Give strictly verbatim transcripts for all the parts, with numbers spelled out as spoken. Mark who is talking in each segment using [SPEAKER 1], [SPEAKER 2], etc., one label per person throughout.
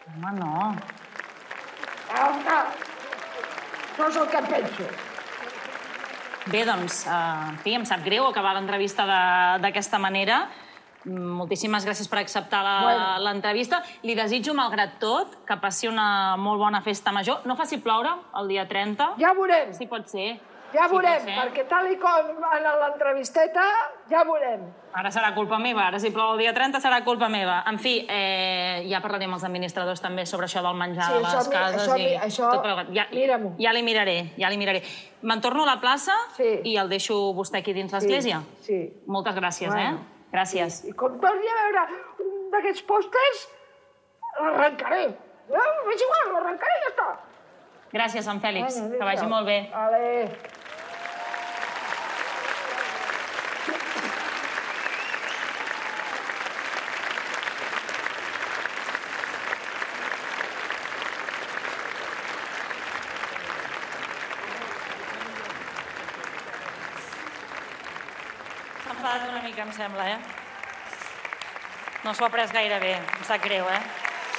[SPEAKER 1] Home, no.
[SPEAKER 2] Home, no és el que penso.
[SPEAKER 1] Bé, doncs, en fi, em sap greu acabar l'entrevista d'aquesta manera. Moltíssimes gràcies per acceptar l'entrevista. Li desitjo, malgrat tot, que passi una molt bona festa major. No faci ploure el dia trenta.
[SPEAKER 2] Ja veurem.
[SPEAKER 1] Si pot ser.
[SPEAKER 2] Ja veurem, perquè tal i com en l'entrevisteta, ja veurem.
[SPEAKER 1] Ara serà culpa meva. Ara, si plou el dia trenta, serà culpa meva. En fi, ja parlarem amb els administradors també sobre això del menjar de les cases.
[SPEAKER 2] Això, mira-m'ho.
[SPEAKER 1] Ja li miraré, ja li miraré. Me'n torno a la plaça i el deixo vostè aquí dins l'església?
[SPEAKER 2] Sí.
[SPEAKER 1] Moltes gràcies, eh? Gràcies.
[SPEAKER 2] I com torni a veure un d'aquests pòsters, l'arrencaré. És igual, l'arrencaré i ja està.
[SPEAKER 1] Gràcies, Sant Fèlix. Que vagi molt bé.
[SPEAKER 2] Vale.
[SPEAKER 1] S'ha enfadat una mica, em sembla, eh? No s'ho ha pres gaire bé. Em sap greu, eh?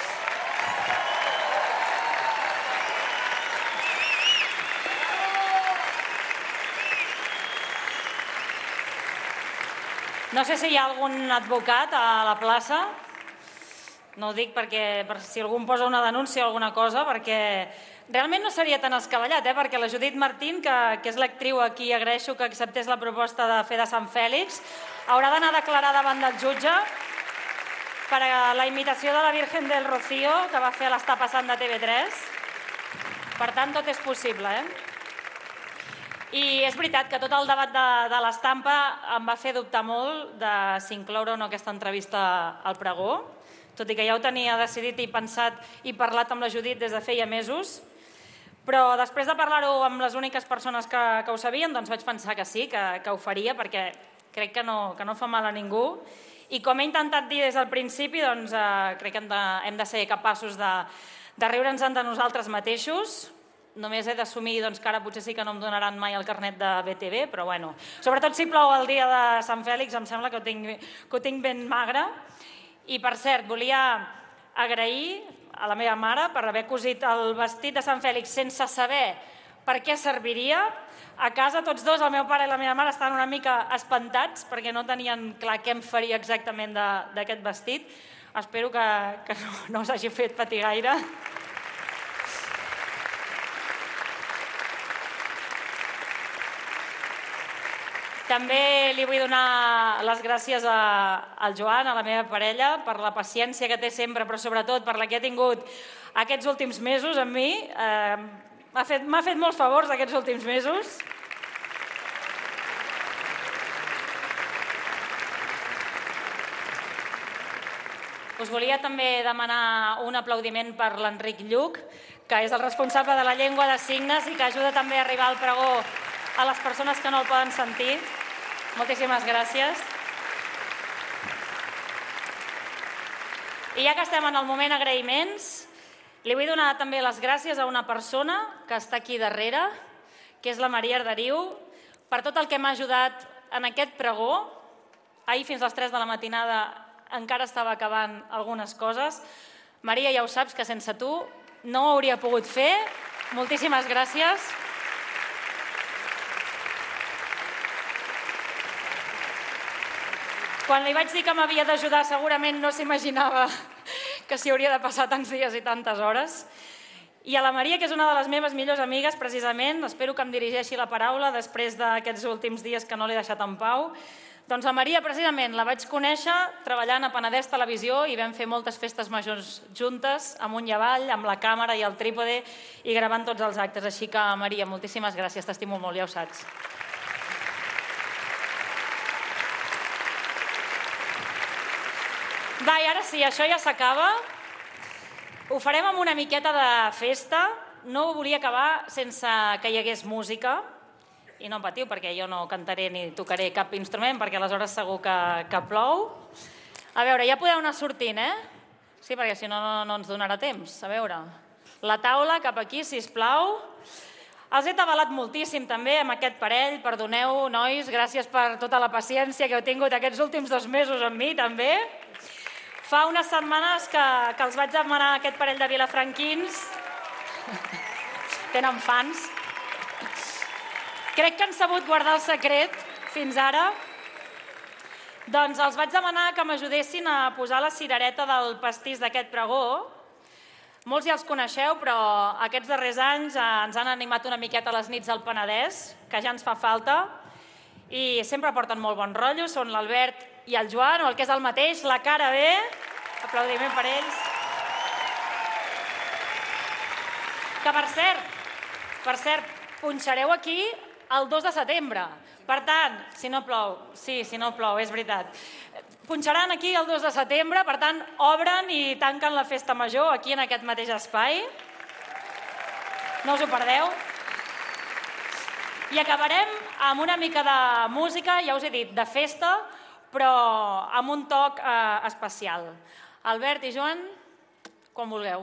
[SPEAKER 1] No sé si hi ha algun advocat a la plaça. No ho dic perquè si algú em posa una denúncia o alguna cosa, perquè realment no seria tan escavallat, eh? Perquè la Judit Martín, que és l'actriu a qui agraeixo que acceptés la proposta de fer de Sant Fèlix, haurà d'anar a declarar davant del jutge per a la imitació de la Virgen del Rocío que va fer a l'Està passant de T V tres. Per tant, tot és possible, eh? I és veritat que tot el debat de l'estampa em va fer dubtar molt de si incloure o no aquesta entrevista al pregó, tot i que ja ho tenia decidit i pensat i parlat amb la Judit des de feia mesos, però després de parlar-ho amb les úniques persones que ho sabien, doncs vaig pensar que sí, que ho faria, perquè crec que no fa mal a ningú. I com he intentat dir des del principi, doncs crec que hem de ser capaços de riure'ns de nosaltres mateixos. Només he d'assumir que ara potser sí que no em donaran mai el carnet de B T V, però bueno. Sobretot si plou el dia de Sant Fèlix, em sembla que ho tinc ben magre. I, per cert, volia agrair a la meva mare per haver cosit el vestit de Sant Fèlix sense saber per què serviria. A casa tots dos, el meu pare i la meva mare, estan una mica espantats perquè no tenien clar què em faria exactament d'aquest vestit. Espero que no us hagi fet patir gaire. També li vull donar les gràcies al Joan, a la meva parella, per la paciència que té sempre, però sobretot per la que ha tingut aquests últims mesos amb mi. M'ha fet molts favors aquests últims mesos. Us volia també demanar un aplaudiment per l'Enric Lluc, que és el responsable de la llengua de signes i que ajuda també a arribar al pregó a les persones que no el poden sentir. Moltíssimes gràcies. I ja que estem en el moment agraïments, li vull donar també les gràcies a una persona que està aquí darrere, que és la Maria Arderiu, per tot el que m'ha ajudat en aquest pregó. Ahir fins a les tres de la matinada encara estava acabant algunes coses. Maria, ja ho saps que sense tu no ho hauria pogut fer. Moltíssimes gràcies. Quan li vaig dir que m'havia d'ajudar, segurament no s'imaginava que s'hi hauria de passar tants dies i tantes hores. I a la Maria, que és una de les meves millors amigues, precisament, espero que em dirigeixi la paraula després d'aquests últims dies que no l'he deixat en pau. Doncs la Maria, precisament, la vaig conèixer treballant a Penedès Televisió i vam fer moltes festes majors juntes, amunt i avall, amb la càmera i el trípode i gravant tots els actes. Així que, Maria, moltíssimes gràcies, t'estimo molt, ja ho saps. Va, i ara sí, això ja s'acaba. Ho farem amb una miqueta de festa. No volia acabar sense que hi hagués música. I no patiu, perquè jo no cantaré ni tocaré cap instrument, perquè aleshores segur que plou. A veure, ja podeu anar sortint, eh? Sí, perquè si no, no ens donarà temps. A veure, la taula cap aquí, sisplau. Els he tabalat moltíssim també amb aquest parell. Perdoneu, nois, gràcies per tota la paciència que heu tingut aquests últims dos mesos amb mi, també. Fa unes setmanes que, que els vaig demanar aquest parell de vilafranquins. Tenen fans. Crec que han sabut guardar el secret fins ara. Doncs els vaig demanar que m'ajudessin a posar la cirereta del pastís d'aquest pregó. Molts ja els coneixeu, però aquests darrers anys ens han animat una miqueta a les nits del Penedès, que ja ens fa falta, i sempre porten molt bon rotllo. Són l'Albert i el Joan, o el que és el mateix, la cara B. Aplaudiment per ells. Que, per cert, per cert, punxareu aquí el dos de setembre. Per tant, si no plou, sí, si no plou, és veritat. Punxaran aquí el dos de setembre, per tant, obren i tanquen la festa major aquí en aquest mateix espai. No us ho perdeu. I acabarem amb una mica de música, ja us he dit, de festa, però amb un toc eh, especial. Albert i Joan, quan vulgueu.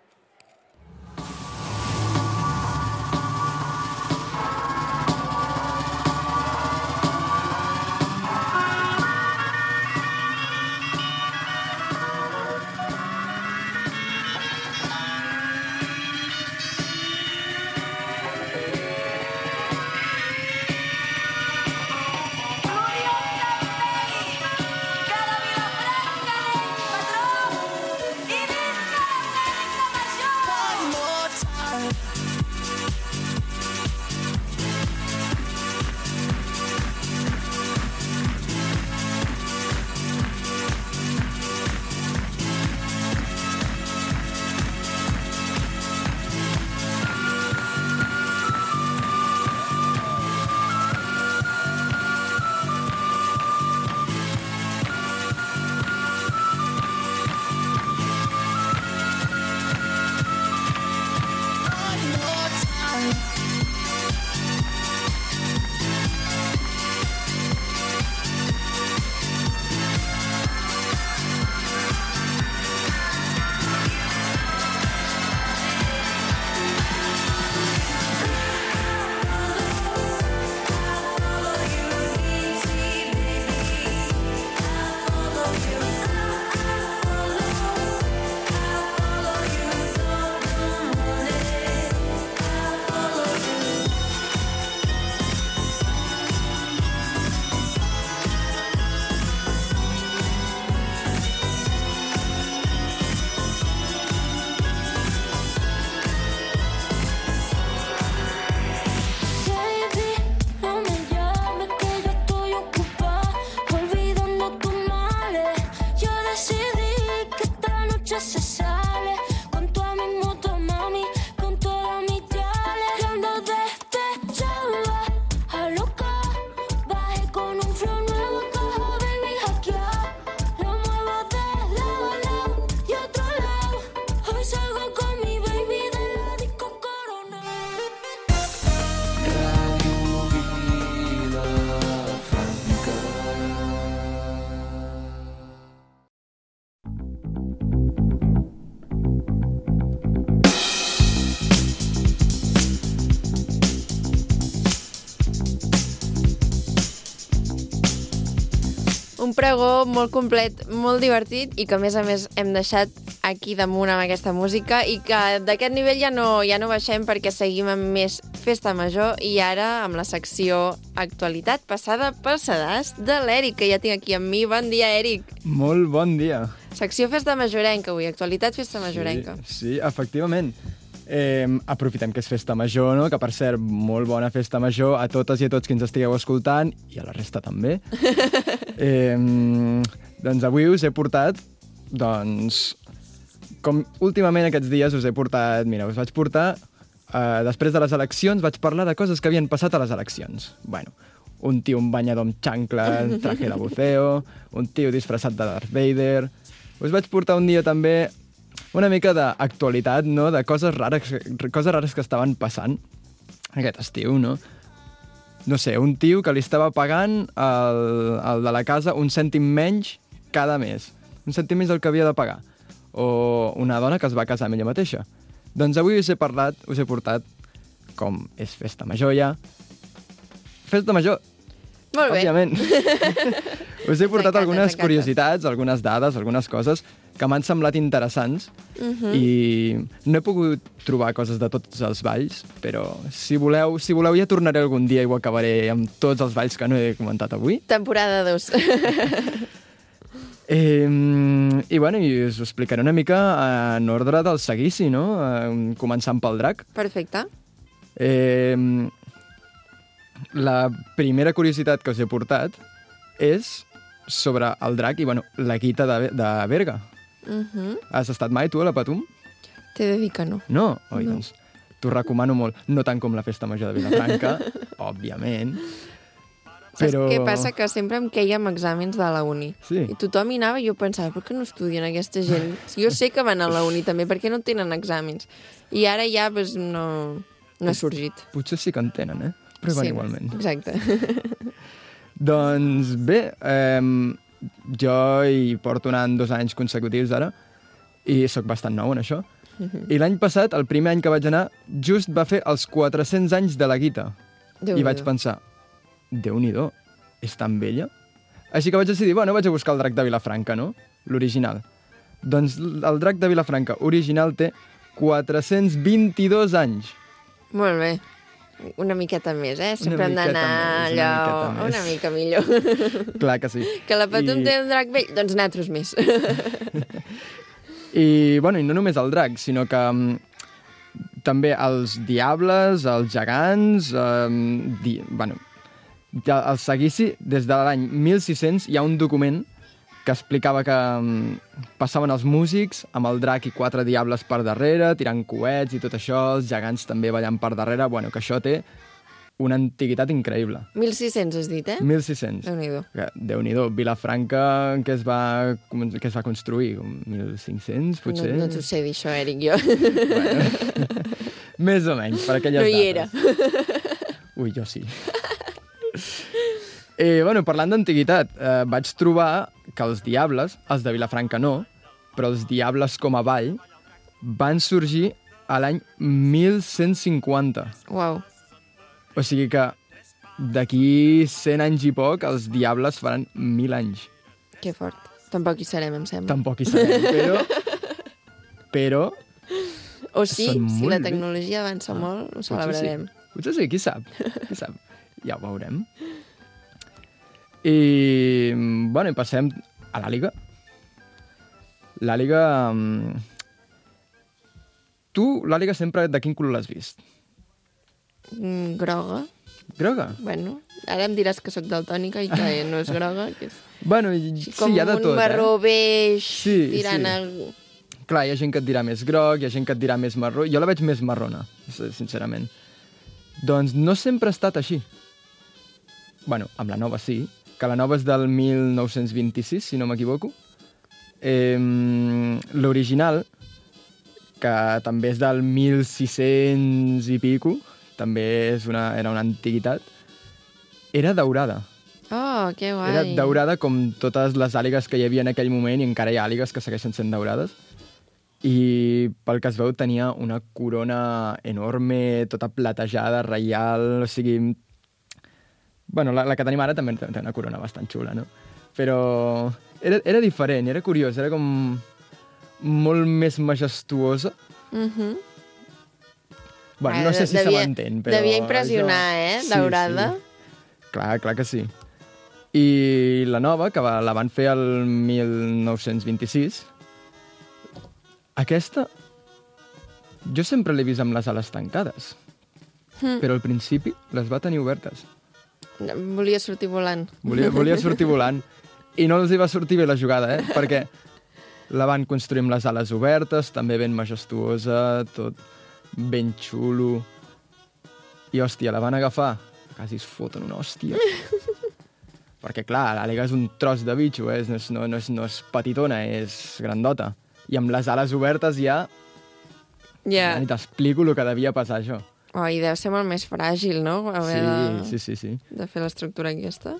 [SPEAKER 3] Un pregó molt complet, molt divertit i que a més a més hem deixat aquí damunt amb aquesta música i que d'aquest nivell ja no, ja no baixem perquè seguim amb més festa major i ara amb la secció actualitat passada per sedàs de l'Eric, que ja tinc aquí amb mi. Bon dia, Eric.
[SPEAKER 4] Molt bon dia.
[SPEAKER 3] Secció festa majorenca avui, actualitat festa majorenca.
[SPEAKER 4] Sí, sí, efectivament. Eh, aprofitem que és festa major, no? Que per cert, molt bona festa major a totes i a tots que ens estigueu escoltant i a la resta també. eh, doncs avui us he portat, doncs, com últimament aquests dies us he portat, mira, us vaig portar, eh, després de les eleccions vaig parlar de coses que havien passat a les eleccions. Bueno, un tio un banyador amb xancla, traje de buceo, un tio disfressat de Darth Vader. Us vaig portar un dia també una mica d'actualitat, no?, de coses rares, coses rares que estaven passant aquest estiu, no? No sé, un tio que li estava pagant el, el de la casa un cèntim menys cada mes. Un cèntim menys del que havia de pagar. O una dona que es va casar amb ella mateixa. Doncs avui us he parlat, us he portat, com és festa major ja, festa major
[SPEAKER 3] Molt bé.
[SPEAKER 4] òbviament. Us he portat
[SPEAKER 3] T'encanta,
[SPEAKER 4] algunes
[SPEAKER 3] t'encanta.
[SPEAKER 4] curiositats, algunes dades, algunes coses que m'han semblat interessants
[SPEAKER 3] Mhm.
[SPEAKER 4] i no he pogut trobar coses de tots els balls, però si voleu, si voleu ja tornaré algun dia i ho acabaré amb tots els balls que no he comentat avui.
[SPEAKER 3] Temporada dos.
[SPEAKER 4] Eh, I bueno, i us ho explicaré una mica en ordre del seguici, no? Eh, començant pel drac.
[SPEAKER 3] Perfecte.
[SPEAKER 4] Eh, la primera curiositat que us he portat és sobre el drac i, bueno, la guita de, de Berga.
[SPEAKER 3] Mhm.
[SPEAKER 4] Has estat mai tu a la Patum?
[SPEAKER 3] T'he de dir que no.
[SPEAKER 4] No? Oi,
[SPEAKER 3] No.
[SPEAKER 4] doncs t'ho recomano molt. No tant com la Festa Major de Vilafranca, òbviament.
[SPEAKER 3] Saps
[SPEAKER 4] Però...
[SPEAKER 3] què passa? Que sempre em queia amb exàmens de la uni.
[SPEAKER 4] Sí.
[SPEAKER 3] I tothom hi anava i jo pensava, per què no estudien aquesta gent? Jo sé que van a la uni també, per què no tenen exàmens? I ara ja pues, no, no ha sorgit.
[SPEAKER 4] Potser sí que en tenen, eh? Però van
[SPEAKER 3] Sí,
[SPEAKER 4] igualment.
[SPEAKER 3] Exacte.
[SPEAKER 4] Doncs bé, eh, jo hi porto anant dos anys consecutius ara i sóc bastant nou en això. I l'any passat, el primer any que vaig anar, just va fer els quatre-cents anys de la guita. I
[SPEAKER 3] Déu-n'hi-do.
[SPEAKER 4] vaig pensar, Déu-n'hi-do, és tan vella? Així que vaig decidir, bueno, vaig a buscar el drac de Vilafranca, no? L'original. Doncs el drac de Vilafranca original té quatre-cents vint-i-dos anys.
[SPEAKER 3] Molt bé. Una miqueta més, eh? Sempre hem
[SPEAKER 4] miqueta
[SPEAKER 3] d'anar
[SPEAKER 4] més, una
[SPEAKER 3] allò
[SPEAKER 4] miqueta més.
[SPEAKER 3] una mica millor.
[SPEAKER 4] Clar que sí.
[SPEAKER 3] Que la Patum
[SPEAKER 4] I-
[SPEAKER 3] té un drac vell, doncs nosaltres més.
[SPEAKER 4] I, bueno, i no només el drac, sinó que um, també els diables, els gegants, um, di, bueno, ja el seguici, des de l'any mil sis-cents hi ha un document que explicava que um, passaven els músics amb el drac i quatre diables per darrere, tirant coets i tot això, els gegants també ballant per darrere, bueno, que això té una antiguitat increïble.
[SPEAKER 3] mil sis-cents has dit, eh?
[SPEAKER 4] mil sis-cents.
[SPEAKER 3] Déu-n'hi-do.
[SPEAKER 4] Que, Déu-n'hi-do, Vilafranca, que es va, que es va construir? Com mil cinc-cents, potser?
[SPEAKER 3] No, no t'ho sé dir, això, Eric, jo.
[SPEAKER 4] Bueno, més o menys, per aquelles
[SPEAKER 3] No hi
[SPEAKER 4] dates. Ui, jo sí. Eh, bueno, parlant d'antiguitat, eh, vaig trobar que els diables, els de Vilafranca no, però els diables com a ball, van sorgir a l'any mil cent cinquanta.
[SPEAKER 3] Uau.
[SPEAKER 4] O sigui que d'aquí cent anys i poc, els diables faran mil anys.
[SPEAKER 3] Que fort. Tampoc hi serem, em sembla.
[SPEAKER 4] Tampoc hi sabem, però... Però...
[SPEAKER 3] O sí,
[SPEAKER 4] Són
[SPEAKER 3] si
[SPEAKER 4] molt
[SPEAKER 3] la
[SPEAKER 4] bé.
[SPEAKER 3] tecnologia avança molt, ho celebrarem.
[SPEAKER 4] Sí. Potser sí, qui sap? Qui sap? Ja ho veurem. I, bueno, i passem a l'àliga. L'àliga... mm, Tu, l'àliga, sempre de quin color l'has vist?
[SPEAKER 3] Mm, groga.
[SPEAKER 4] Groga?
[SPEAKER 3] Bueno, ara em diràs que sóc daltònica i que no és groga, que és
[SPEAKER 4] Bueno, i- sí,
[SPEAKER 3] com
[SPEAKER 4] hi ha de
[SPEAKER 3] un
[SPEAKER 4] tot,
[SPEAKER 3] marró
[SPEAKER 4] eh?
[SPEAKER 3] beix
[SPEAKER 4] Sí,
[SPEAKER 3] tirant
[SPEAKER 4] sí.
[SPEAKER 3] a...
[SPEAKER 4] Clar, hi ha gent que et dirà més groc, hi ha gent que et dirà més marró. Jo la veig més marrona, sincerament. Doncs no sempre ha estat així. Bueno, amb la nova sí, que la nova és del mil nou-cents vint-i-sis, si no m'equivoco. Eh, L'original, que també és del mil sis-cents i pico, també és una, era una antiguitat, era daurada.
[SPEAKER 3] Oh, que guai.
[SPEAKER 4] Era daurada com totes les àligues que hi havia en aquell moment, i encara hi ha àligues que segueixen sent daurades. I pel que es veu tenia una corona enorme, tota platejada, reial, o sigui... Bueno, la, la que tenim ara també té una corona bastant xula, no? Però era, era diferent, era curiós, era com molt més majestuosa.
[SPEAKER 3] Mhm.
[SPEAKER 4] Bueno,
[SPEAKER 3] Ah,
[SPEAKER 4] no sé si se
[SPEAKER 3] devia-
[SPEAKER 4] m'entén, però...
[SPEAKER 3] devia impressionar, eh, daurada.
[SPEAKER 4] Sí. Clar, clar que sí. I la nova, que va, la van fer el mil nou-cents vint-i-sis, aquesta jo sempre l'he vist amb les ales tancades,
[SPEAKER 3] Mm.
[SPEAKER 4] però al principi les va tenir obertes.
[SPEAKER 3] Volia sortir volant.
[SPEAKER 4] Volia, volia sortir volant. I no els hi va sortir bé la jugada, eh? Perquè la van construir amb les ales obertes, també ben majestuosa, tot ben xulo. I, hòstia, la van agafar. Quasi es foten una hòstia. Perquè, clar, l'àliga és un tros de bitxo, eh? no, és, no, no, és, no és petitona, és grandota. I amb les ales obertes ja...
[SPEAKER 3] Ja.
[SPEAKER 4] Ni t'explico el que devia passar, això.
[SPEAKER 3] Oh, i deu ser molt més fràgil, no? Haver de,
[SPEAKER 4] Sí, sí, sí, sí.
[SPEAKER 3] de fer l'estructura aquesta.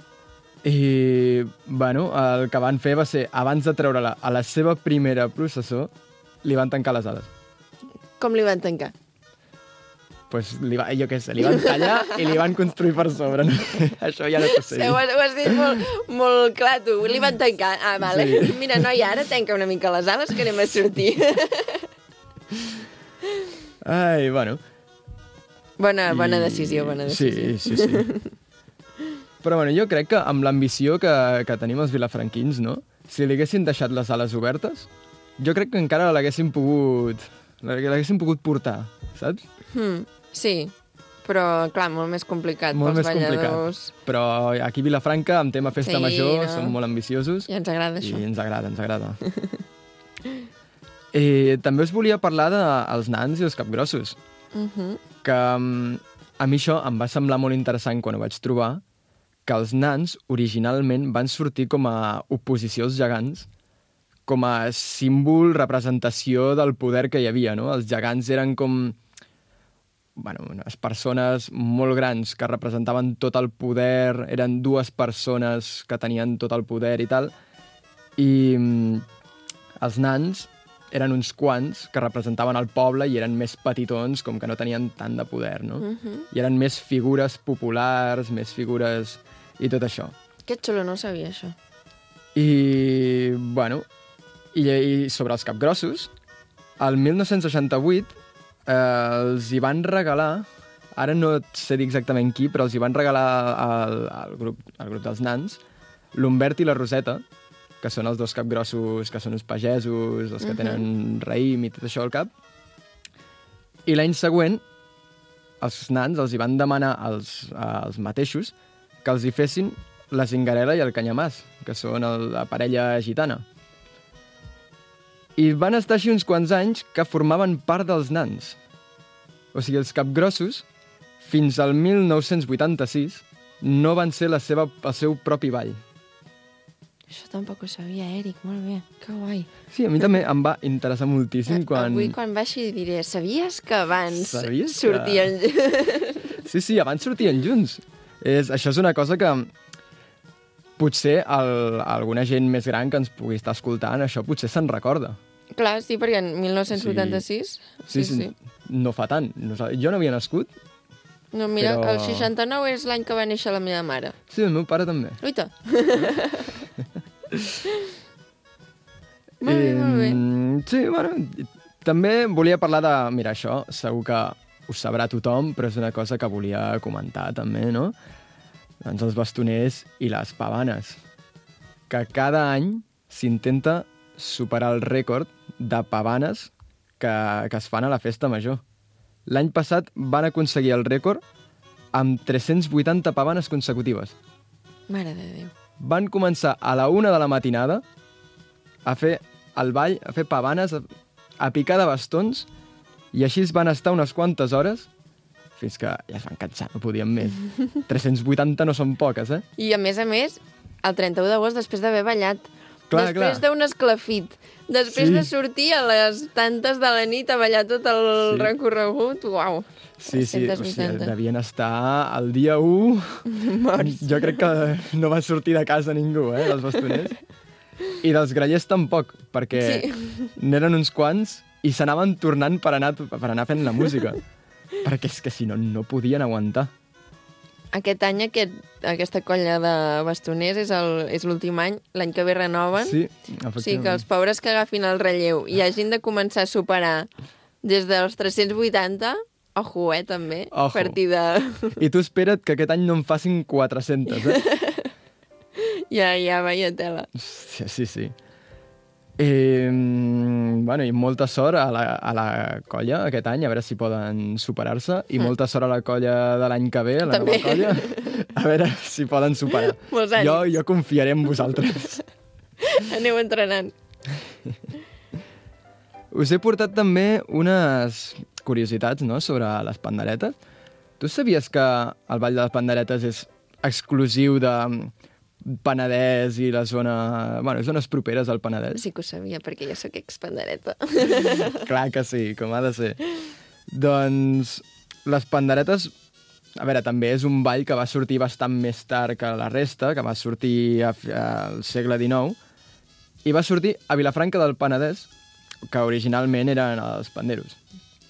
[SPEAKER 4] I, bueno, el que van fer va ser, abans de treure-la a la seva primera processó, li van tancar les ales.
[SPEAKER 3] Com li van tancar?
[SPEAKER 4] pues, li va, jo què sé, li van tallar i li van construir per sobre. No? Això ja no t'ho sé.
[SPEAKER 3] Sí, ho, has, ho has dit molt, molt clar, tu. Li van tancar. Ah, vale. Sí. Mira, noi, ara tanca una mica les ales que anem a sortir.
[SPEAKER 4] Ai, bueno.
[SPEAKER 3] Bona, bona
[SPEAKER 4] I...
[SPEAKER 3] decisió, bona decisió.
[SPEAKER 4] Sí, sí, sí. Però bueno, jo crec que amb l'ambició que, que tenim els vilafranquins, no? Si li haguessin deixat les ales obertes, jo crec que encara l'haguessin pogut... l'haguessin pogut portar, saps?
[SPEAKER 3] Hmm, sí, però, clar, molt més complicat
[SPEAKER 4] molt
[SPEAKER 3] pels
[SPEAKER 4] més
[SPEAKER 3] balladors.
[SPEAKER 4] Complicat. Però aquí a Vilafranca, amb tema festa
[SPEAKER 3] Sí,
[SPEAKER 4] major,
[SPEAKER 3] no?
[SPEAKER 4] som molt ambiciosos.
[SPEAKER 3] I ens agrada això.
[SPEAKER 4] I ens agrada, ens agrada. I també us volia parlar dels nans i els capgrossos.
[SPEAKER 3] Uh -huh.
[SPEAKER 4] Que um, a mi això em va semblar molt interessant quan ho vaig trobar, que els nans originalment van sortir com a oposició als gegants, com a símbol, representació del poder que hi havia, no? Els gegants eren com... bueno, unes persones molt grans que representaven tot el poder, eren dues persones que tenien tot el poder i tal, i um, els nans eren uns quants que representaven el poble i eren més petitons, com que no tenien tant de poder, no?
[SPEAKER 3] Uh -huh.
[SPEAKER 4] I eren més figures populars, més figures... i tot això.
[SPEAKER 3] Que xulo, no ho sabia, això.
[SPEAKER 4] I, bueno, i, i sobre els capgrossos, el mil nou-cents seixanta-vuit eh, els hi van regalar, ara no sé dir exactament qui, però els hi van regalar al, al, grup, al grup dels nans, l'Humbert i la Roseta, que són els dos capgrossos, que són uns pagesos, els que uh -huh. tenen raïm i tot això al cap. I l'any següent, els nans els hi van demanar als, als mateixos que els hi fessin la Zingarela i el Canyamàs, que són el, la parella gitana. I van estar així uns quants anys que formaven part dels nans. O sigui, els capgrossos, fins al mil nou-cents vuitanta-sis, no van ser la seva, el seu propi ball.
[SPEAKER 3] Això tampoc ho sabia, Eric, molt bé, que guai.
[SPEAKER 4] Sí, a mi també em va interessar moltíssim quan...
[SPEAKER 3] Avui quan baixi diré, sabies que abans
[SPEAKER 4] Sabies
[SPEAKER 3] sortien...
[SPEAKER 4] Que... Sí, sí, abans sortien junts. És, això és una cosa que potser el, alguna gent més gran que ens pugui estar escoltant, això potser se'n recorda.
[SPEAKER 3] Clar, sí, perquè en mil nou-cents vuitanta-sis...
[SPEAKER 4] Sí, sí, sí, sí. No fa tant. No, jo no havia nascut.
[SPEAKER 3] No, mira,
[SPEAKER 4] però...
[SPEAKER 3] el seixanta-nou és l'any que va néixer la meva mare.
[SPEAKER 4] Sí, el meu pare també.
[SPEAKER 3] Uita! Molt bé, molt bé.
[SPEAKER 4] Sí, bueno, també volia parlar de... Mira, això segur que ho sabrà tothom, però és una cosa que volia comentar també, no? Doncs els bastoners i les pavanes. Que cada any s'intenta superar el rècord de pavanes que, que es fan a la festa major. L'any passat van aconseguir el rècord amb tres-cents vuitanta pavanes consecutives.
[SPEAKER 3] Mare de Déu.
[SPEAKER 4] Van començar a la una de la matinada a fer el ball, a fer pavanes, a, a picar de bastons, i així es van estar unes quantes hores fins que ja es van cansar, no podien més. tres-cents vuitanta no són poques, eh?
[SPEAKER 3] I a més a més, el trenta-u d'agost, després d'haver ballat,
[SPEAKER 4] clar,
[SPEAKER 3] després d'un esclafit, després
[SPEAKER 4] Sí.
[SPEAKER 3] de sortir a les tantes de la nit a ballar tot el
[SPEAKER 4] Sí.
[SPEAKER 3] recorregut, uau.
[SPEAKER 4] Sí, sí, o sigui,
[SPEAKER 3] tres-cents vuitanta.
[SPEAKER 4] devien estar el dia u...
[SPEAKER 3] Morts.
[SPEAKER 4] Jo crec que no va sortir de casa ningú, eh, dels bastoners. I dels grallers tampoc, perquè
[SPEAKER 3] Sí.
[SPEAKER 4] n'eren uns quants i s'anaven tornant per anar, per anar fent la música. Perquè és que si no, no podien aguantar.
[SPEAKER 3] Aquest any, aquest, aquesta colla de bastoners és el- és l'últim any, l'any que ve renoven.
[SPEAKER 4] Sí,
[SPEAKER 3] O sigui,
[SPEAKER 4] efectivament.
[SPEAKER 3] que els pobres que agafin el relleu i hagin de començar a superar des dels tres-cents vuitanta, ojo, eh, també, a
[SPEAKER 4] Ojo.
[SPEAKER 3] partir de...
[SPEAKER 4] I tu espera't que aquest any no en facin quatre-centes, eh?
[SPEAKER 3] ja, ja, veia tela.
[SPEAKER 4] Sí, sí, sí. Eh, bueno, i molta sort a la, a la colla aquest any, a veure si poden superar-se, i molta sort a la colla de l'any que ve, a la
[SPEAKER 3] També.
[SPEAKER 4] nova colla, a veure si poden superar.
[SPEAKER 3] Molts ànims.
[SPEAKER 4] Jo, jo confiaré en vosaltres.
[SPEAKER 3] Aneu entrenant.
[SPEAKER 4] Us he portat també unes curiositats, no?, sobre les panderetes. Tu sabies que el Ball de les Panderetes és exclusiu de Penedès i la zona... Bueno, zones properes al Penedès?
[SPEAKER 3] Sí que ho sabia, perquè jo sóc expandereta.
[SPEAKER 4] Clar que sí, com ha de ser. Doncs les panderetes, a veure, també és un ball que va sortir bastant més tard que la resta, que va sortir a, a, al segle dinou, i va sortir a Vilafranca del Penedès, que originalment eren els panderos.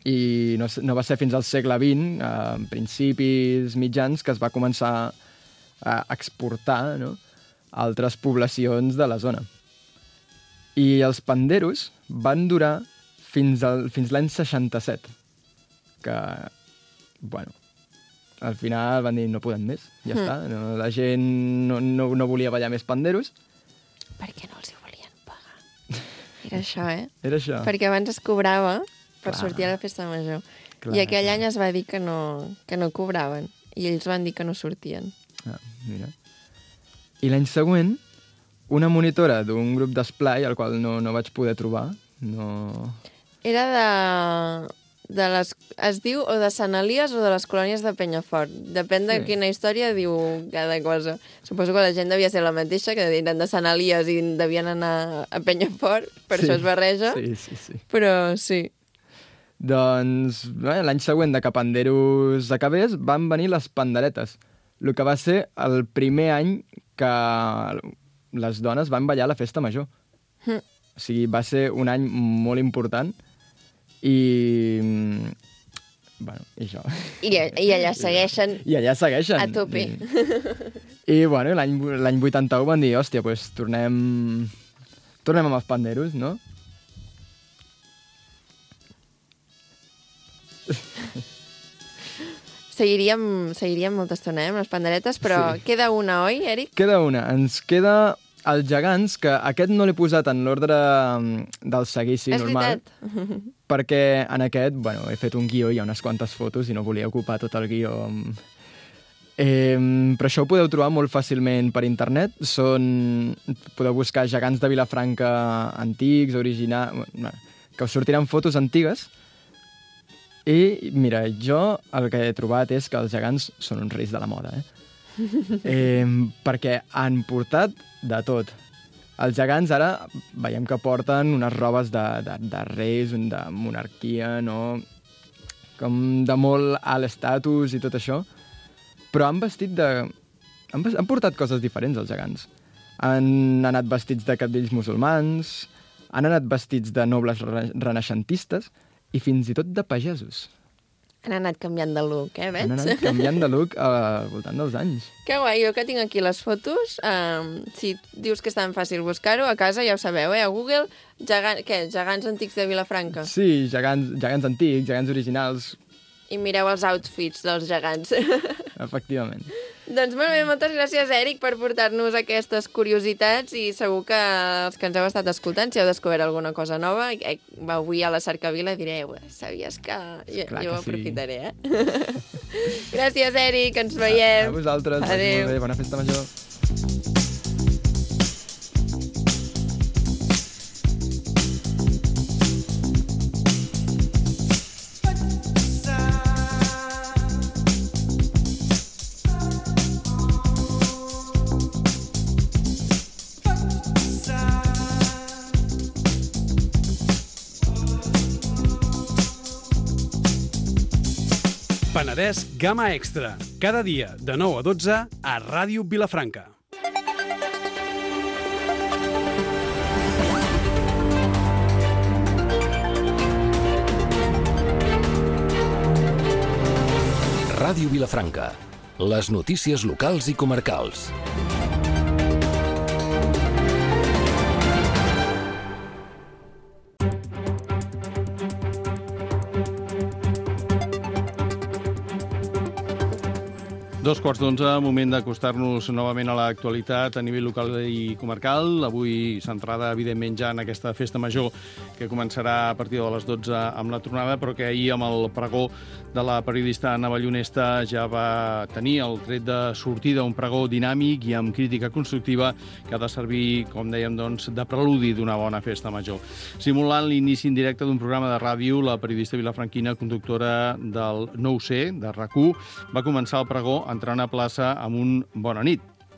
[SPEAKER 4] i no, no va ser fins al segle vint, a principis mitjans, que es va començar a exportar, no?, a altres poblacions de la zona. I els panderos van durar fins, al, fins l'any seixanta-set, que, bueno, al final van dir no podem més, ja mm. està. No, la gent no, no, no volia ballar més panderos.
[SPEAKER 3] Perquè no els hi volien pagar. Era això, eh?
[SPEAKER 4] Era això.
[SPEAKER 3] Perquè abans es cobrava per
[SPEAKER 4] Clar.
[SPEAKER 3] sortir a la festa major.
[SPEAKER 4] Clar,
[SPEAKER 3] I aquell
[SPEAKER 4] clar.
[SPEAKER 3] any es va dir que no, que no cobraven. I ells van dir que no sortien.
[SPEAKER 4] Ah, mira. I l'any següent, una monitora d'un grup d'esplai, al qual no, no vaig poder trobar, no...
[SPEAKER 3] Era de... de les, es diu o de Sant Elies o de les colònies de Penyafort. Depèn de
[SPEAKER 4] Sí.
[SPEAKER 3] quina història diu cada cosa. Suposo que la gent devia ser la mateixa, que eren de Sant Elies i devien anar a Penyafort, per
[SPEAKER 4] Sí.
[SPEAKER 3] això es barreja.
[SPEAKER 4] Sí, sí, sí.
[SPEAKER 3] Però sí.
[SPEAKER 4] Doncs bé, l'any següent de que Panderos acabés van venir les panderetes, el que va ser el primer any que les dones van ballar a la festa major.
[SPEAKER 3] Mm.
[SPEAKER 4] O sigui, va ser un any molt important i... bueno, i això.
[SPEAKER 3] I, I allà segueixen
[SPEAKER 4] I allà segueixen.
[SPEAKER 3] a tope.
[SPEAKER 4] I, i bueno, l'any l'any vuitanta-u van dir, hòstia, doncs tornem... tornem amb els panderos, no?
[SPEAKER 3] Seguiríem, seguiríem molta estona, eh, amb les panderetes, però
[SPEAKER 4] Sí.
[SPEAKER 3] queda una, oi, Eric?
[SPEAKER 4] Queda una. Ens queda els gegants, que aquest no l'he posat en l'ordre mm, del seguici
[SPEAKER 3] És
[SPEAKER 4] normal.
[SPEAKER 3] veritat.
[SPEAKER 4] Perquè en aquest, bueno, he fet un guió, hi ha unes quantes fotos i no volia ocupar tot el guió. Eh, però això ho podeu trobar molt fàcilment per internet. Són... Podeu buscar gegants de Vilafranca antics, originals... que us sortiran fotos antigues. I, mira, jo el que he trobat és que els gegants són uns reis de la moda, eh? eh perquè han portat de tot. Els gegants ara veiem que porten unes robes de, de, de reis, de monarquia, no? Com de molt alt estatus i tot això. Però han vestit de... Han, han portat coses diferents, els gegants. Han anat vestits de cabdells musulmans, han anat vestits de nobles re renaixentistes i fins i tot de pagesos.
[SPEAKER 3] Han anat canviant de look, eh, veig?
[SPEAKER 4] Han anat canviant de look al voltant dels anys.
[SPEAKER 3] Que guai, jo que tinc aquí les fotos, um, si dius que és tan fàcil buscar-ho, a casa ja ho sabeu, eh? A Google, gegant, què? Gegants antics de Vilafranca.
[SPEAKER 4] Sí, gegants, gegants antics, gegants originals,
[SPEAKER 3] I mireu els outfits dels gegants.
[SPEAKER 4] efectivament.
[SPEAKER 3] Doncs molt bé, moltes gràcies, Eric, per portar-nos aquestes curiositats i segur que els que ens heu estat escoltant, si heu descobert alguna cosa nova, eh, avui a la Cercavila direu, sabies que... Jo,
[SPEAKER 4] Clar
[SPEAKER 3] jo ho
[SPEAKER 4] que sí.
[SPEAKER 3] aprofitaré, eh? Gràcies, Eric, ens
[SPEAKER 4] A,
[SPEAKER 3] veiem.
[SPEAKER 4] a vosaltres, vagi
[SPEAKER 3] Adéu.
[SPEAKER 4] molt bé, bona festa major.
[SPEAKER 5] Penedès Gamma Extra. Cada dia de nou a dotze a Ràdio Vilafranca.
[SPEAKER 6] Ràdio Vilafranca. Les notícies locals i comarcals.
[SPEAKER 7] Dos quarts d'onze, moment d'acostar-nos novament a l'actualitat a nivell local i comarcal. Avui centrada, evidentment, ja en aquesta festa major que començarà a partir de les dotze amb la tronada, però que ahir amb el pregó de la periodista Anna Ballonesta ja va tenir el tret de sortida, un pregó dinàmic i amb crítica constructiva que ha de servir, com dèiem, doncs, de preludi d'una bona festa major. Simulant l'inici en directe d'un programa de ràdio, la periodista vilafranquina, conductora del nou C, de RAC u, va començar el pregó entrant a plaça amb un bona nit.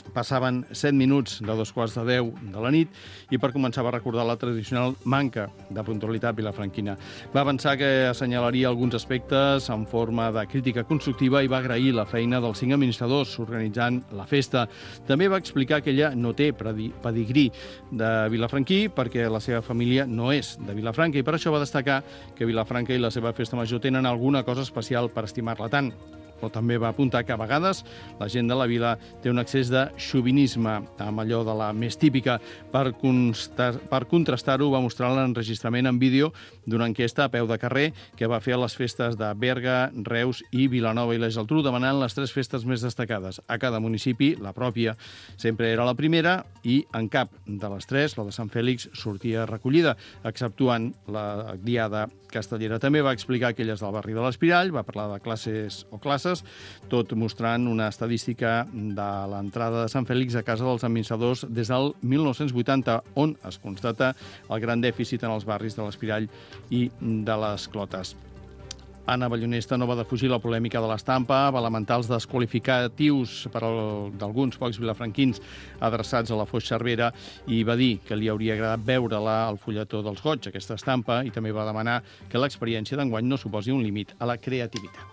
[SPEAKER 7] Passaven set minuts de dos quarts de deu de la nit i per començar va recordar la tradicional manca de puntualitat vilafranquina. Va avançar que assenyalaria alguns aspectes en forma de crítica constructiva i va agrair la feina dels cinc administradors organitzant la festa. També va explicar que ella no té pedigrí de vilafranquí perquè la seva família no és de Vilafranca i per això va destacar que Vilafranca i la seva festa major tenen alguna cosa especial per estimar-la tant. Però també va apuntar que a vegades la gent de la vila té un excés de xovinisme amb allò de la més típica. Per, per contrastar-ho, va mostrar l'enregistrament en vídeo d'una enquesta a peu de carrer que va fer a les festes de Berga, Reus i Vilanova i la Geltrú, demanant les tres festes més destacades. A cada municipi, la pròpia sempre era la primera i en cap de les tres, la de Sant Fèlix, sortia recollida, exceptuant la Diada Castellera. També va explicar que ella és del barri de l'Espirall, va parlar de classes o classes, tot mostrant una estadística de l'entrada de Sant Fèlix a casa dels administradors des del mil nou-cents vuitanta, on es constata el gran dèficit en els barris de l'Espirall i de les Clotes. Anna Ballonesta no va defugir la polèmica de l'estampa, va lamentar els desqualificatius per d'alguns pocs vilafranquins adreçats a la Foix Cervera i va dir que li hauria agradat veure-la al fulletó dels goig, aquesta estampa, i també va demanar que l'experiència d'enguany no suposi un límit a la creativitat.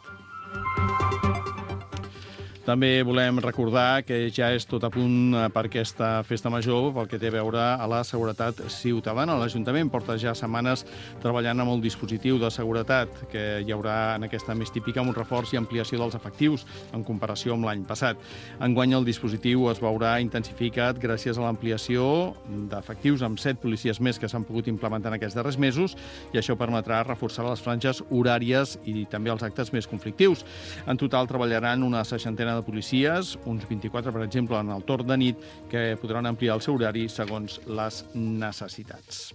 [SPEAKER 7] També volem recordar que ja és tot a punt per aquesta festa major, pel que té a veure a la seguretat ciutadana. L'Ajuntament porta ja setmanes treballant amb el dispositiu de seguretat que hi haurà en aquesta més típica amb un reforç i ampliació dels efectius en comparació amb l'any passat. Enguany el dispositiu es veurà intensificat gràcies a l'ampliació d'efectius amb set policies més que s'han pogut implementar en aquests darrers mesos i això permetrà reforçar les franges horàries i també els actes més conflictius. En total treballaran una seixantena de policies, uns vint-i-quatre, per exemple, en el torn de nit, que podran ampliar el seu horari segons les necessitats.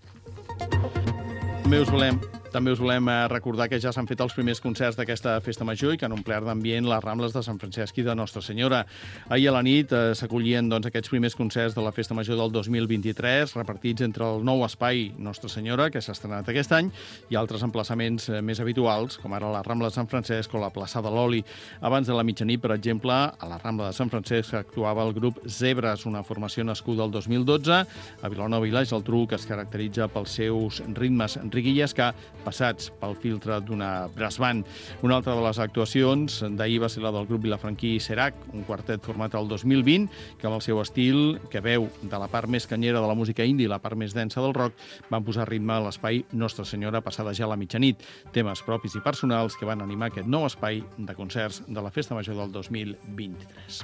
[SPEAKER 7] També us volem També us volem recordar que ja s'han fet els primers concerts d'aquesta festa major i que han omplert d'ambient les Rambles de Sant Francesc i de Nostra Senyora. Ahir a la nit eh, s'acollien doncs, aquests primers concerts de la festa major del dos mil vint-i-tres, repartits entre el nou espai Nostra Senyora, que s'ha estrenat aquest any, i altres emplaçaments eh, més habituals, com ara la Rambla de Sant Francesc o la Plaça de l'Oli. Abans de la mitjanit, per exemple, a la Rambla de Sant Francesc actuava el grup Zebres, una formació nascuda el dos mil dotze, a Vilanova i la Geltrú, que es caracteritza pels seus ritmes rigui i ska, passats pel filtre d'una brass band. Una altra de les actuacions d'ahir va ser la del grup vilafranquí Serac, un quartet format el dos mil vint, que amb el seu estil, que veu de la part més canyera de la música indi i la part més densa del rock, van posar ritme a l'espai Nostra Senyora passada ja la mitjanit. Temes propis i personals que van animar aquest nou espai de concerts de la Festa Major del dos mil vint-i-tres.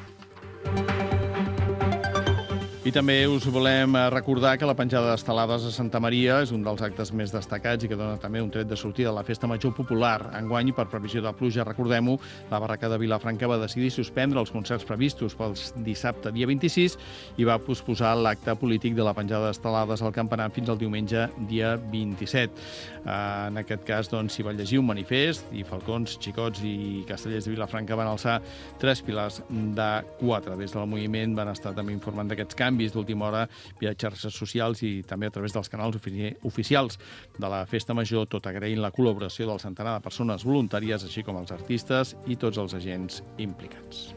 [SPEAKER 7] I també us volem recordar que la penjada d'estelades a Santa Maria és un dels actes més destacats i que dona també un tret de sortida a la festa major popular. Enguany, per previsió de pluja, recordem-ho, la barraca de Vilafranca va decidir suspendre els concerts previstos pels dissabte, dia vint-i-sis, i va posposar l'acte polític de la penjada d'estelades al campanar fins al diumenge, dia vint-i-set. En aquest cas, doncs, s'hi va llegir un manifest i falcons, xicots i castellers de Vilafranca van alçar tres pilars de quatre. Des del moviment van estar també informant d'aquests canvis d'última hora via xarxes socials i també a través dels canals oficials de la Festa Major, tot agraint la col·laboració del centenar de persones voluntàries, així com els artistes i tots els agents implicats.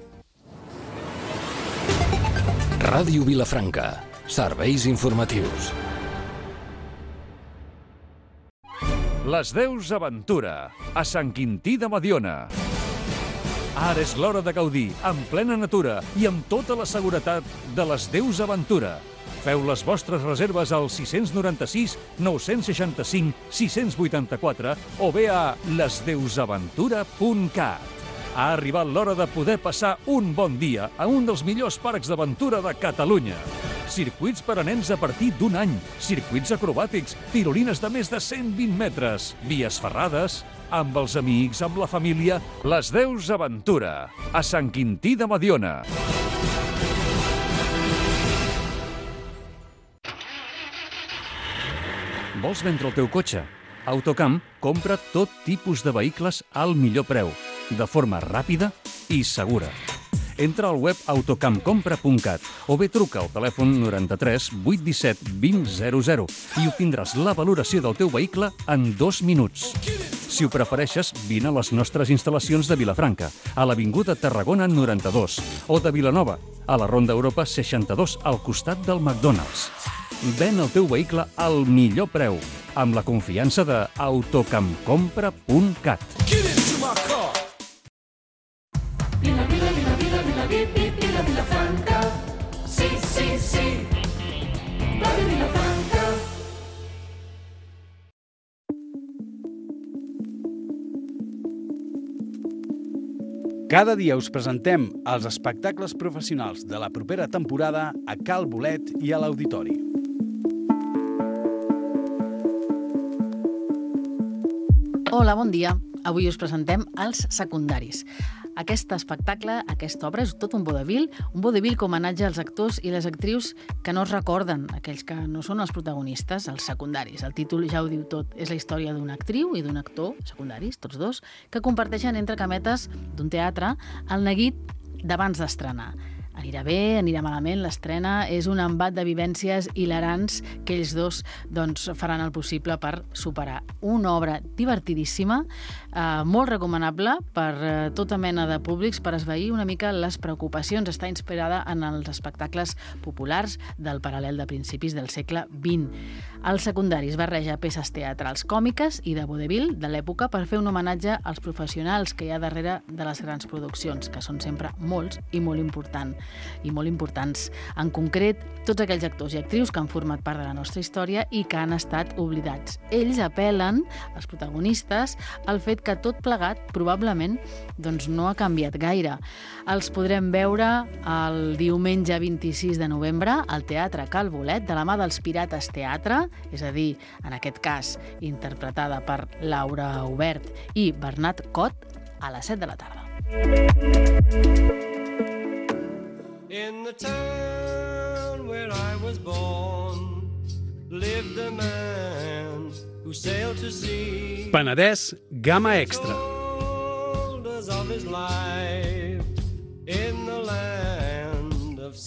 [SPEAKER 6] Ràdio Vilafranca. Serveis informatius.
[SPEAKER 8] Les Deus Aventura, a Sant Quintí de Mediona. Ara és l'hora de gaudir, en plena natura i amb tota la seguretat de les Deus Aventura. Feu les vostres reserves al sis nou sis, nou sis cinc, sis vuit quatre o bé a les deus aventura punt cat. Ha arribat l'hora de poder passar un bon dia a un dels millors parcs d'aventura de Catalunya. Circuits per a nens a partir d'un any, circuits acrobàtics, tirolines de més de cent vint metres, vies ferrades, amb els amics, amb la família, les Deus Aventura, a Sant Quintí de Mediona. Vols vendre el teu cotxe? Autocamp compra tot tipus de vehicles al millor preu, de forma ràpida i segura. Entra al web autocampcompra punt cat o bé truca al telèfon noranta-tres vuit disset vint zero zero i obtindràs la valoració del teu vehicle en dos minuts. Si ho prefereixes, vine a les nostres instal·lacions de Vilafranca, a l'Avinguda Tarragona noranta-dos, o de Vilanova, a la Ronda Europa seixanta-dos, al costat del McDonald's. Ven el teu vehicle al millor preu, amb la confiança de autocampcompra punt cat.
[SPEAKER 9] Vila, vila, vila, vila, vila, vila, vila, Vilafranca. Sí, sí, sí. Ràdio Vilafranca.
[SPEAKER 5] Cada dia us presentem els espectacles professionals de la propera temporada a Cal Bolet i a l'Auditori.
[SPEAKER 10] Hola, bon dia. Avui us presentem Els secundaris. Aquest espectacle, aquesta obra, és tot un vodevil, un vodevil com a homenatge als actors i les actrius que no es recorden, aquells que no són els protagonistes, els secundaris. El títol ja ho diu tot. És la història d'una actriu i d'un actor, secundaris, tots dos, que comparteixen entre cametes d'un teatre el neguit d'abans d'estrenar. Anirà bé, anirà malament, l'estrena és un embat de vivències hilarants que ells dos doncs, faran el possible per superar. Una obra divertidíssima, eh, molt recomanable per eh, tota mena de públics, per esvair una mica les preocupacions. Està inspirada en els espectacles populars del paral·lel de principis del segle vint. Els secundaris barreja peces teatrals còmiques i de vodevil de l'època per fer un homenatge als professionals que hi ha darrere de les grans produccions, que són sempre molts i molt importants. i molt importants. En concret, tots aquells actors i actrius que han format part de la nostra història i que han estat oblidats. Ells apel·len, els protagonistes, al fet que tot plegat probablement doncs, no ha canviat gaire. Els podrem veure el diumenge vint-i-sis de novembre al Teatre Cal Bolet, de la mà dels Pirates Teatre, és a dir, en aquest cas, interpretada per Laura Obert i Bernat Cot, a les set de la tarda.
[SPEAKER 11] In the town where I was born lived a man who sailed to sea.
[SPEAKER 5] Penedès Gamma Extra.
[SPEAKER 11] Told us of his life in the land of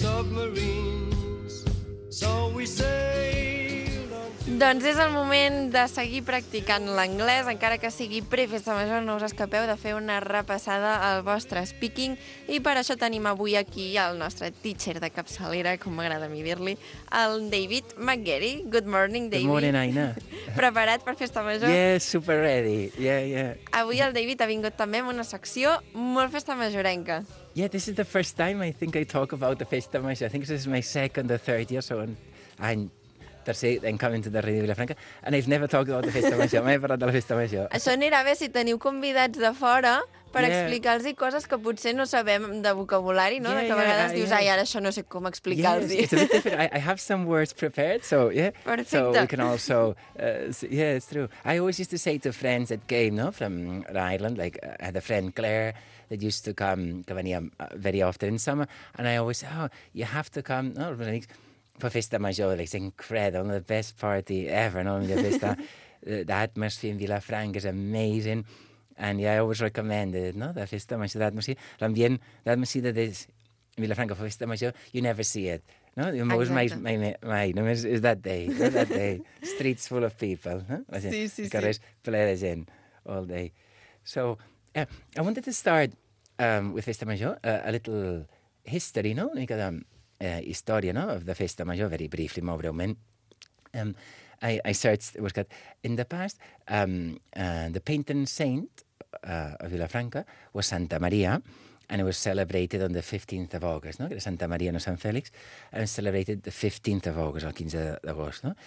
[SPEAKER 11] submarines. So we sailed on.
[SPEAKER 3] Doncs és el moment de seguir practicant l'anglès, encara que sigui pre-festa major, no us escapeu de fer una repassada al vostre speaking, i per això tenim avui aquí el nostre teacher de capçalera, com m'agrada a mi dir-li, el David McGarry. Good morning, David.
[SPEAKER 12] Good morning, Aina.
[SPEAKER 3] Preparat per festa major?
[SPEAKER 12] Yes, super ready. Yeah, yeah.
[SPEAKER 3] Avui el David ha vingut també amb una secció molt festa majorenca.
[SPEAKER 12] Yeah, this is the first time I think I talk about the festa major. I think this is my second or third year, so I'm tercer, I'm coming to the Radio Vilafranca, and I've never talked about the festa major. Mai he parlat de la festa major.
[SPEAKER 3] Això anirà bé si teniu convidats de fora per
[SPEAKER 12] Yeah.
[SPEAKER 3] explicar-los coses que potser no sabem de vocabulari, no?
[SPEAKER 12] Yeah,
[SPEAKER 3] de que a vegades
[SPEAKER 12] yeah,
[SPEAKER 3] dius,
[SPEAKER 12] yeah.
[SPEAKER 3] ai, ara això no sé com explicar-los.
[SPEAKER 12] Yes, it's a bit different. I, I have some words prepared, so yeah.
[SPEAKER 3] Perfecte.
[SPEAKER 12] So we can also, uh, so, yeah, it's true. I always used to say to friends that came, no, from Ireland, like I had a friend, Claire, that used to come, que venia very often in summer, and I always say, oh, you have to come, no, for Festa Major, like, it's incredible, the best party ever, no, the festa, the, the atmosphere in Vilafranca is amazing, and yeah, I always recommend it, no, the Festa Major, the atmosphere, l'ambient, l'atmosphere de Vilafranca for Festa Major, you never see it, no, you always my, my, my, no, is, is that day, no, that day, streets full of people, no?
[SPEAKER 3] Sí, sí, sí.
[SPEAKER 12] Carrers ple de gent, all day. So, yeah, I wanted to start um, with Festa Major, uh, a little history, no, una mica de uh, història, no, of the Festa Major, very briefly, molt breument. Um, I, I searched, it was got, in the past, um, uh, the patron saint uh, of Vilafranca was Santa Maria, and it was celebrated on the fifteenth of August, no? Que era Santa Maria, no Sant Fèlix, and it was celebrated the fifteenth of August, el quinze d'agost, no?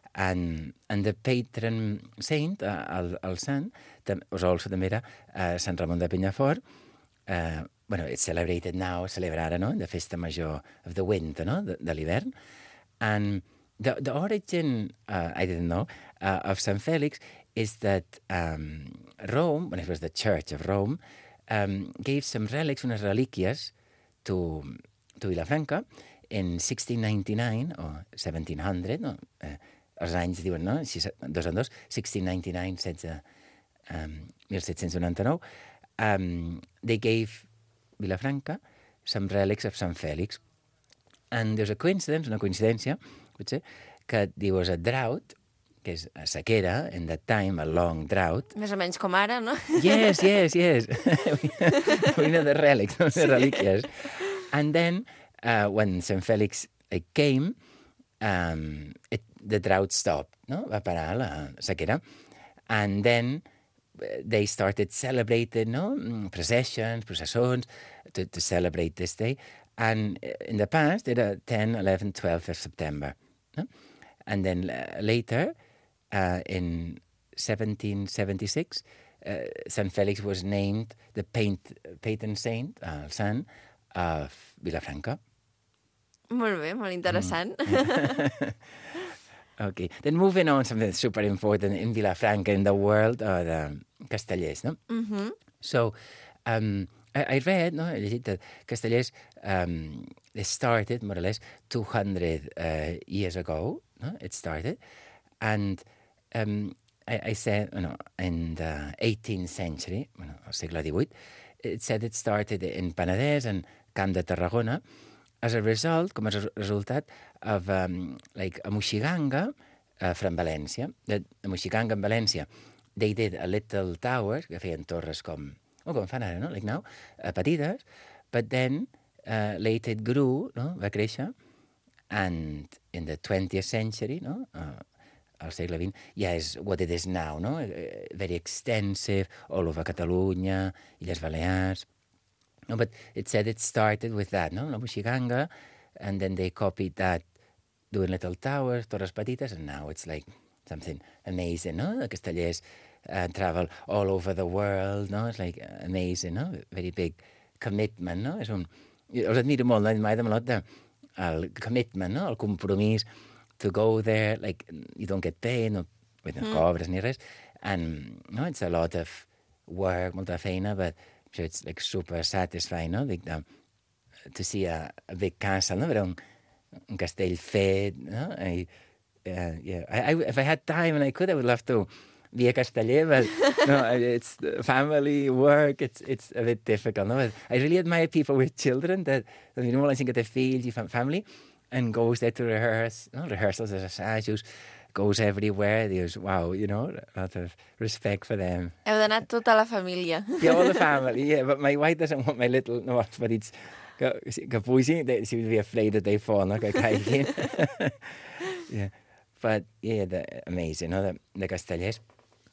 [SPEAKER 12] And, and the patron saint, uh, el, el sant, was also també era uh, Sant Ramon de Penyafort. Uh, bueno, it's celebrated now, celebrada, no? The Festa Major of the winter, no? De, de l'hivern. And the, the origin, uh, I didn't know, uh, of Sant Fèlix is that um, Rome, when it was the Church of Rome, um, gave some relics, unes relíquies, to, to Vilafranca in sixteen ninety-nine, or seventeen hundred, no? Uh, els anys diuen, no? Dos en dos, sixteen ninety-nine, setze, um, disset noranta-nou. Um, they gave Vilafranca some relics of Sant Fèlix. And there's a coincidence, una coincidència, potser, que there was a drought que és a sequera, in that time, a long drought.
[SPEAKER 3] Més o menys com ara, no?
[SPEAKER 12] Yes, yes, yes. We know the relics, no? The relíquies. And then, uh, when Saint Felix like, came, um, it, the drought stopped, no? Va parar la sequera. And then they started celebrating, no? Processions, processons, to, to celebrate this day. And in the past, era ten, eleven, twelve of September. No? And then uh, later, uh, in seventeen seventy-six, uh, Saint Felix was named the paint, patron saint, uh, son of Vilafranca.
[SPEAKER 3] Molt bé, molt interessant.
[SPEAKER 12] Mm. Okay, then moving on, something super important in Vilafranca, in the world, are the castellers, no?
[SPEAKER 3] Mm-hmm.
[SPEAKER 12] So, um, I, I read, no, I llegit that castellers, um, they started, more or less, two hundred uh, years ago, no? It started, and um, I, I said, you know, in the eighteenth century, bueno, al segle divuit, it said it started in Penedès and Camp de Tarragona, as a result, com a resultat of um, like a Moixiganga uh, from València. The, the Moixiganga in València, they did a little tower, que feien torres com, oh, com fan ara, no? Like now, uh, petites, but then uh, later it grew, no? Va créixer, and in the twentieth century, no? Uh, al segle vint, yeah, is what it is now, no? Uh, very extensive, all over Catalunya, Illes Balears. No, but it said it started with that, no? La Moixiganga, and then they copied that, doing little towers, torres petites, and now it's like something amazing, no? The castellers uh, travel all over the world, no? It's like amazing, no? Very big commitment, no? És un... Us admiro molt, no? M'agrada molt de, el commitment, no? El compromís to go there, like, you don't get paid, no, no mm. cobres ni res, and, no, it's a lot of work, molta feina, but so it's like super satisfying, no? Like the, to see a, a big castle, no? Però un, un castell fet, no? I, uh, yeah. I, I, if I had time and I could, I would love to be a casteller, but no, it's family, work, it's it's a bit difficult, no? But I really admire people with children that, you know, I think they fills i family and goes there to rehearse, no? Rehearsals, assajos, goes everywhere. Dius, wow, you know, a lot of respect for them.
[SPEAKER 3] Heu d'anar tota la família.
[SPEAKER 12] Yeah, all the family, yeah, but my wife doesn't want my little, no, but it's, que, que pugi, she would be afraid that they fall, no, que caiguin. Yeah, but yeah, the, amazing, no, the, the castellers.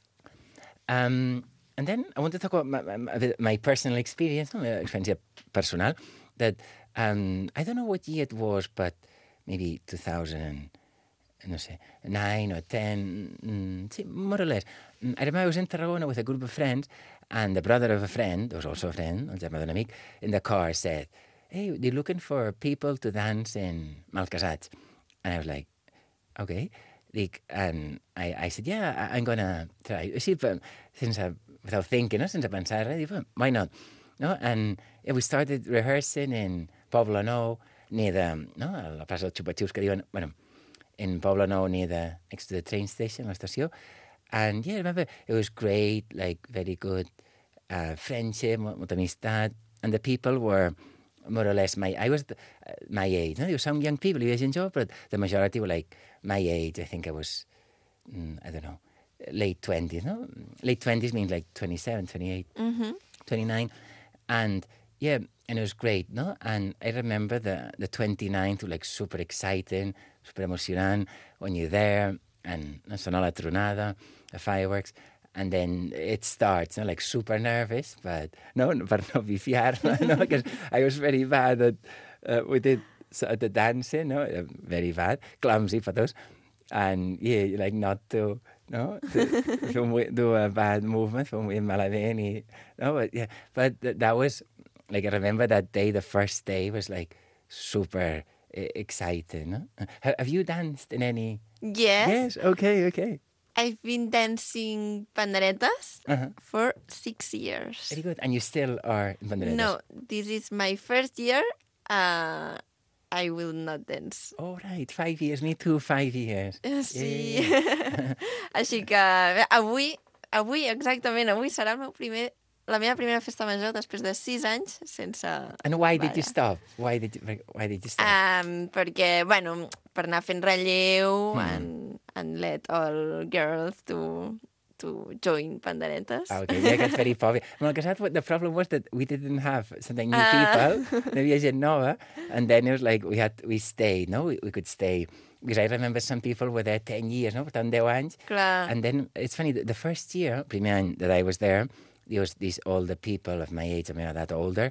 [SPEAKER 12] Um, and then I want to talk about my, my, my personal experience, no, my experience personal, that, um, I don't know what year it was, but maybe two thousand, no sé, nine or ten, mm, sí, more or less. I remember I was in Tarragona with a group of friends, and the brother of a friend, was also a friend, el germà d'un amic, in the car said, hey, they're looking for people to dance in Malcasats. And I was like, okay. Like, and I, I said, yeah, I, I'm going to try. See, but since I, without thinking, no, sense pensar, right? Why not? No? And yeah, we started rehearsing in Poble Nou, near the, no, a la plaça dels Xupa-Xups, que diuen, bueno, in Poble Nou, near the, next to the train station, l'estació. And yeah, I remember it was great, like very good uh, friendship, molta amistat, and the people were more or less my, I was the, uh, my age. No? There were some young people, hi havia gent jove, but the majority were like my age. I think I was, mm, I don't know, late twenties, no? Late twenties means like twenty-seven, twenty-eight,
[SPEAKER 3] mm-hmm.
[SPEAKER 12] twenty-nine. And yeah, and it was great, no? And I remember the, the twenty-ninth, like super exciting, super emocionant, when you're there, and no, sona la tronada, the fireworks, and then it starts, no, like super nervous, but no, per no bifiar, no, because I was very bad at, uh, we did so the dancing, no, very bad, clumsy for those, and yeah, like not to, no, to, to do a bad movement, from malament, no, but yeah, but th- that was, like, I remember that day, the first day was like super exciting, no? Have you danced in any?
[SPEAKER 3] Yes.
[SPEAKER 12] Yes, okay, okay.
[SPEAKER 3] I've been dancing panderetas
[SPEAKER 12] uh-huh.
[SPEAKER 3] for six years.
[SPEAKER 12] Very good. And you still are in panderetas?
[SPEAKER 3] No, this is my first year. Uh, I will not dance.
[SPEAKER 12] Oh, right. Five years. Me too, five years.
[SPEAKER 3] Sí.
[SPEAKER 12] Yeah.
[SPEAKER 3] Així que avui, avui, exactament, avui serà el meu primer, la meva primera festa major després de sis anys sense...
[SPEAKER 12] And why did you stop? Why did you, why did you stop?
[SPEAKER 3] Um, perquè, bueno, per anar fent relleu mm. and, and let all girls to to join panderetes.
[SPEAKER 12] Okay, yeah, that's very popular. Well, because what the problem was that we didn't have something new uh. people. No havia gent nova. And then it was like, we had, we stayed, no? We, we could stay. Because I remember some people were there ten years, no? Per tant, ten anys.
[SPEAKER 3] Clar.
[SPEAKER 12] And then, it's funny, the, the first year, primer any that I was there, there was these older people of my age, I mean, that older,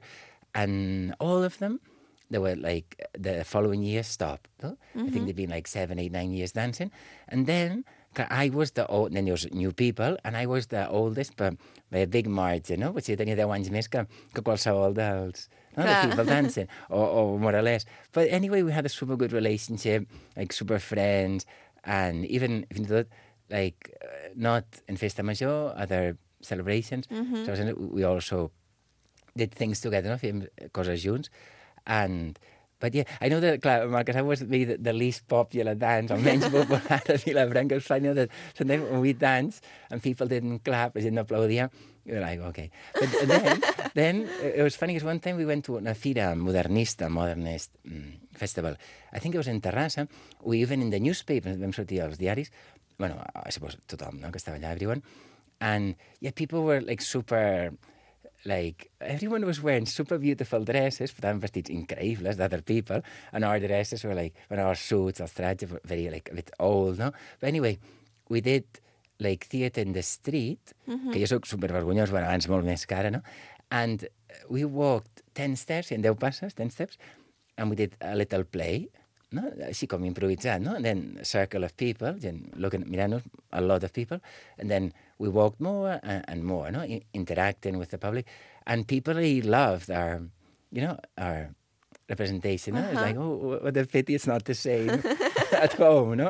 [SPEAKER 12] and all of them, they were like, the following year stopped. No? Mm-hmm. I think they'd been like seven, eight, nine years dancing. And then, I was the old, then there was new people, and I was the oldest by, by a big margin, no? Potser tenia deu anys més que, que qualsevol dels, no? The people dancing, or, or more or less. But anyway, we had a super good relationship, like super friends, and even, fins i tot, like, uh, not in Festa Major, other celebrations. Mm-hmm. So we also did things together, no? Fèiem coses junts, and... But yeah, I know that, clar, Marcus, I was the, the least popular dance, or menys popular a Vilafranca. It was funny that sometimes when we dance and people didn't clap, they didn't applaud, we were like, okay. But then, then it was funny because one time we went to una fira modernista, modernist mm, festival. I think it was in Terrassa. We even in the newspapers, vam sortir als diaris, bueno, I suppose tothom, no?, que estava allà, everyone. And yeah, people were like super... Like, everyone was wearing super beautiful dresses, but I'm vestits increïbles d'other people, and our dresses were like, when our suits, our trajes were very, like, a bit old, no? But anyway, we did, like, theatre in the street, mm-hmm. que jo soc supervergonyós, bueno, abans molt més cara, no? And we walked ten steps, en deu passes, ten steps, and we did a little play, no? Així com improvisat, no? And then a circle of people, then looking, mirant-nos, a lot of people, and then we walked more and, and more, no? I- interacting with the public, and people really loved our, you know, our representation, no? Uh-huh. It's like, oh, what a pity it's not the same at home, no?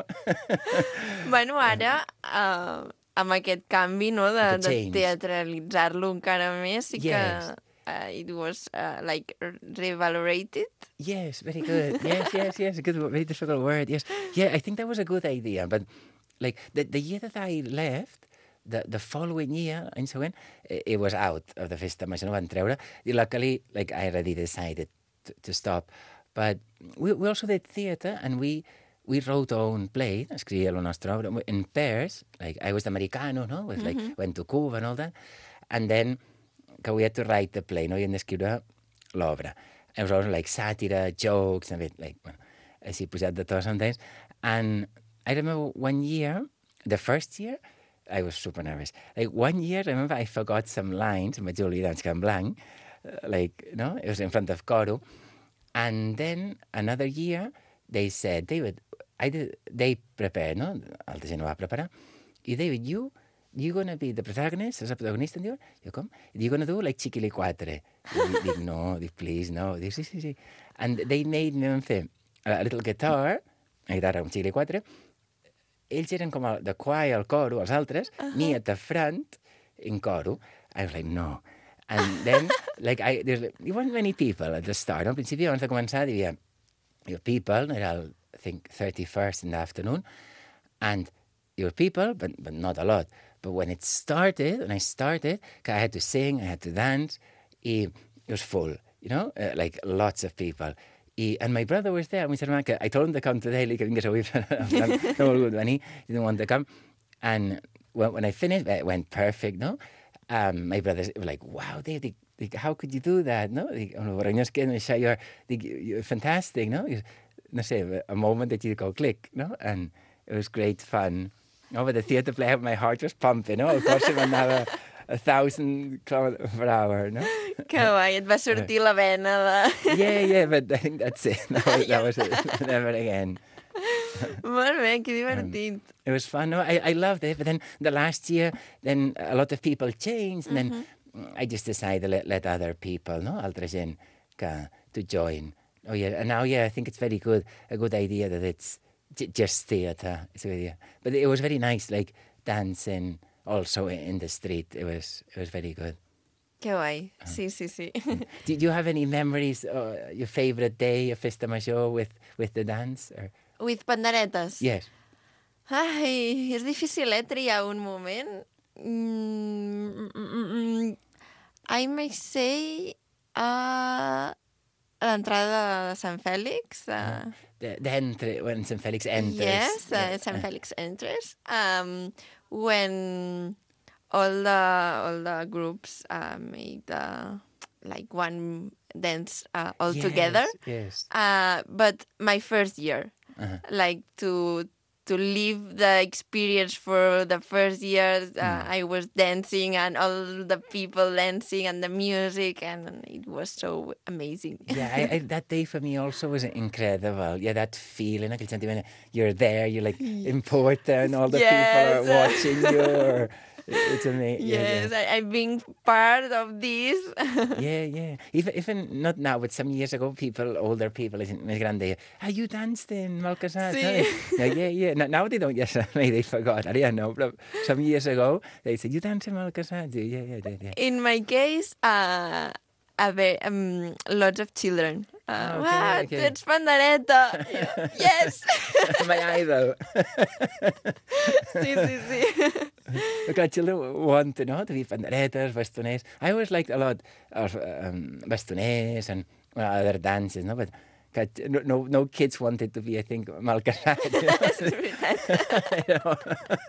[SPEAKER 3] Bueno, ara, uh, amb aquest canvi, no?, de, de teatralitzar-lo encara més, sí que... Yes. Uh, it was uh, like revalorated.
[SPEAKER 12] Yes, very good. Yes, yes, yes. A good, very difficult word. Yes, yeah. I think that was a good idea. But like the the year that I left, the the following year, and so on, it, it was out of the Festa Major. No van treure. Luckily, like I already decided to, to stop. But we we also did theatre, and we we wrote our own play. Escrivia la nostra obra in pairs. Like I was the Americano, no? With like mm-hmm. went to Cuba and all that, and then. Que we had to write the play, no? I hem d'escriure l'obra. It was also like sàtira, jokes, and a bit like, bueno, així posat de tot sometimes. And I remember one year, the first year, I was super nervous. Like one year, I remember I forgot some lines, em vaig oblidar que en blanc, like, no? It was in front of coro. And then another year, they said, David, I did, they prepared, no? Altra gent ho va preparar. I David, you... you're going to be the protagonist, és el protagonista, em diuen? Jo, com? You're going to do like Chiquilicuatre. I dic, no, dic, please, no. Dic, sí, sí, sí. And they made me fer a little guitar, una guitarra, un Chiquilicuatre. Ells eren com el, the choir, el coro, els altres, uh-huh. me at the front, in coro. I was like, no. And then, like, I, there's, there weren't many people at the start. No? Al principi, abans de començar, hi havia, hi havia people, era el, I think, thirty-first in the afternoon, and there were people, but, but not a lot. But when it started, when I started, I had to sing, I had to dance, it was full, you know, uh, like lots of people. I, and my brother was there, and we said, I told him to come today, like, vingués avui, no volgut venir, he didn't want to come. And when, when I finished, it went perfect, no? Um, my brother was like, wow, Dave, they, they, how could you do that, no? Dic, oh, vergonyós que no, això, you're, dic, you're fantastic, no? No sé, a moment that you go click, no? And it was great fun. Oh, but the theatre play, my heart was pumping, no? Of course, it anava a thousand kilometers per hour, no?
[SPEAKER 3] Que guai, et va sortir la vena de...
[SPEAKER 12] Yeah, yeah, but I think that's it. That was, that was it. Never again.
[SPEAKER 3] Molt bé, que divertit.
[SPEAKER 12] Um, it was fun, no? I, I loved it, but then the last year, then a lot of people changed, and then mm-hmm. I just decided to let, let other people, no? Altra gent, que, to join. Oh, yeah, and now, yeah, I think it's very good, a good idea that it's j- just theatre. It's a good idea. But it was very nice, like, dancing also in the street. It was, it was very good.
[SPEAKER 3] Que guai, sí, sí, sí.
[SPEAKER 12] Did you have any memories, uh, your favorite day of Festa Major with, with the dance? Or?
[SPEAKER 3] With panderetes?
[SPEAKER 12] Yes.
[SPEAKER 3] Ai, és difícil, eh, triar un moment. Mm, mm, mm, I may say... Uh, l'entrada de Sant Fèlix. Uh,
[SPEAKER 12] the, the entry, when Saint Felix enters.
[SPEAKER 3] Yes, uh,
[SPEAKER 12] yeah.
[SPEAKER 3] Saint Felix enters. Um, when all the all the groups uh, made uh, like one dance uh, all
[SPEAKER 12] yes,
[SPEAKER 3] together.
[SPEAKER 12] Yes.
[SPEAKER 3] Uh, but my first year,
[SPEAKER 12] uh-huh.
[SPEAKER 3] like to to live the experience for the first year, uh, mm. I was dancing and all the people dancing and the music, and it was so amazing.
[SPEAKER 12] Yeah, I, I, that day for me also was incredible. Yeah, that feeling, aquell sentiment, you're there, you're like important, all the
[SPEAKER 3] yes.
[SPEAKER 12] people are watching you. Or, it's amazing.
[SPEAKER 3] Yes,
[SPEAKER 12] yeah, yeah.
[SPEAKER 3] I, I'm being part of this.
[SPEAKER 12] yeah, yeah. Even, even not now, but some years ago, people, older people, més gran deia, ah, you danced in Malcasat.
[SPEAKER 3] Sí.
[SPEAKER 12] Yeah, yeah, yeah. Now, now they don't, yes, maybe they forgot. I don't know, but some years ago, they said, you danced in Malcasat. Yeah, yeah, yeah, yeah.
[SPEAKER 3] In my case, uh, a very, um, lots of children. Uh,
[SPEAKER 12] okay,
[SPEAKER 3] what?
[SPEAKER 12] okay.
[SPEAKER 3] Ets pandereta. Yes.
[SPEAKER 12] My idol.
[SPEAKER 3] sí, sí, sí.
[SPEAKER 12] Because children want, you know, to be panderetas, bastoners. I always liked a lot of um, bastoners and well, other dances, no? But no, no, no kids wanted to be, I think, Malcasat. You know?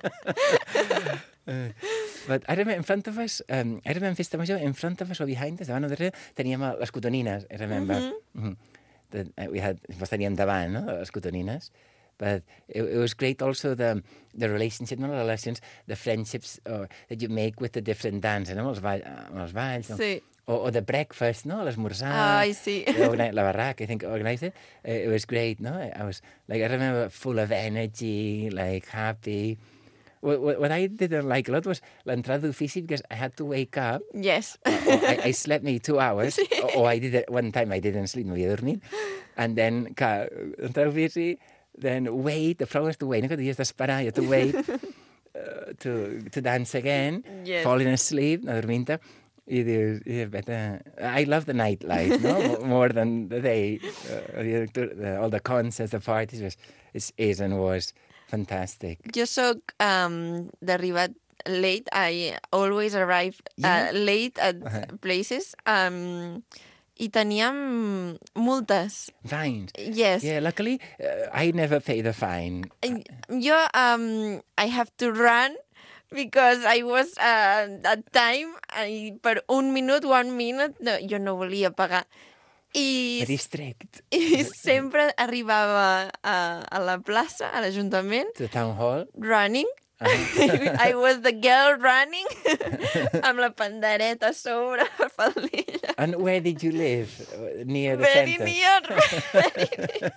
[SPEAKER 12] uh, but I remember in front of us, um, I remember Festa Major, in front of us or behind us, davant o darrere, teníem les cotonines, I remember. Mm-hmm. Mm-hmm. That, uh, we had, pues teníem davant, no?, les cotonines. But it, it was great also the the relationship, no, the relations, the friendships uh, that you make with the different dances, no? Els, ball, els balls, no?
[SPEAKER 3] Sí.
[SPEAKER 12] Or, or the breakfast, no? L'esmorzar.
[SPEAKER 3] Ai, sí.
[SPEAKER 12] La barraca, I think, organized it. It was great, no? I was, like, I remember full of energy, like, happy. What, what, what I didn't like a lot was l'entrada d'ofici because I had to wake up.
[SPEAKER 3] Yes.
[SPEAKER 12] Or, or I, I slept maybe two hours.
[SPEAKER 3] Sí.
[SPEAKER 12] Or, or I did it one time, I didn't sleep, no havia dormit. And then, que, entrada d'ofici, then wait, the flowers to wait. No, que you have to esperar, you have to wait uh, to, to dance again,
[SPEAKER 3] yes.
[SPEAKER 12] falling asleep, no dormint. I dius, I dius, better. I love the nightlife, no? More than the day. Uh, the, all the concerts, the parties, was, is, is and was fantastic.
[SPEAKER 3] Jo soc um, d'arribat late. I always arrive
[SPEAKER 12] Yeah.
[SPEAKER 3] uh, late at
[SPEAKER 12] Uh-huh.
[SPEAKER 3] places. Um, I teníem multes.
[SPEAKER 12] Fines.
[SPEAKER 3] Yes.
[SPEAKER 12] Yeah, luckily, uh, I never pay the fine.
[SPEAKER 3] Jo, um, I have to run because I was uh, at time, I, per un minut, one minute, no, jo no volia pagar. I,
[SPEAKER 12] Very strict.
[SPEAKER 3] I sempre arribava a, a la plaça, a l'Ajuntament,
[SPEAKER 12] To the town hall.
[SPEAKER 3] running.
[SPEAKER 12] Uh-huh.
[SPEAKER 3] I was the girl running amb la pandereta a sobre, el faldilla.
[SPEAKER 12] And where did you live? Near the
[SPEAKER 3] Very
[SPEAKER 12] center?
[SPEAKER 3] near. Very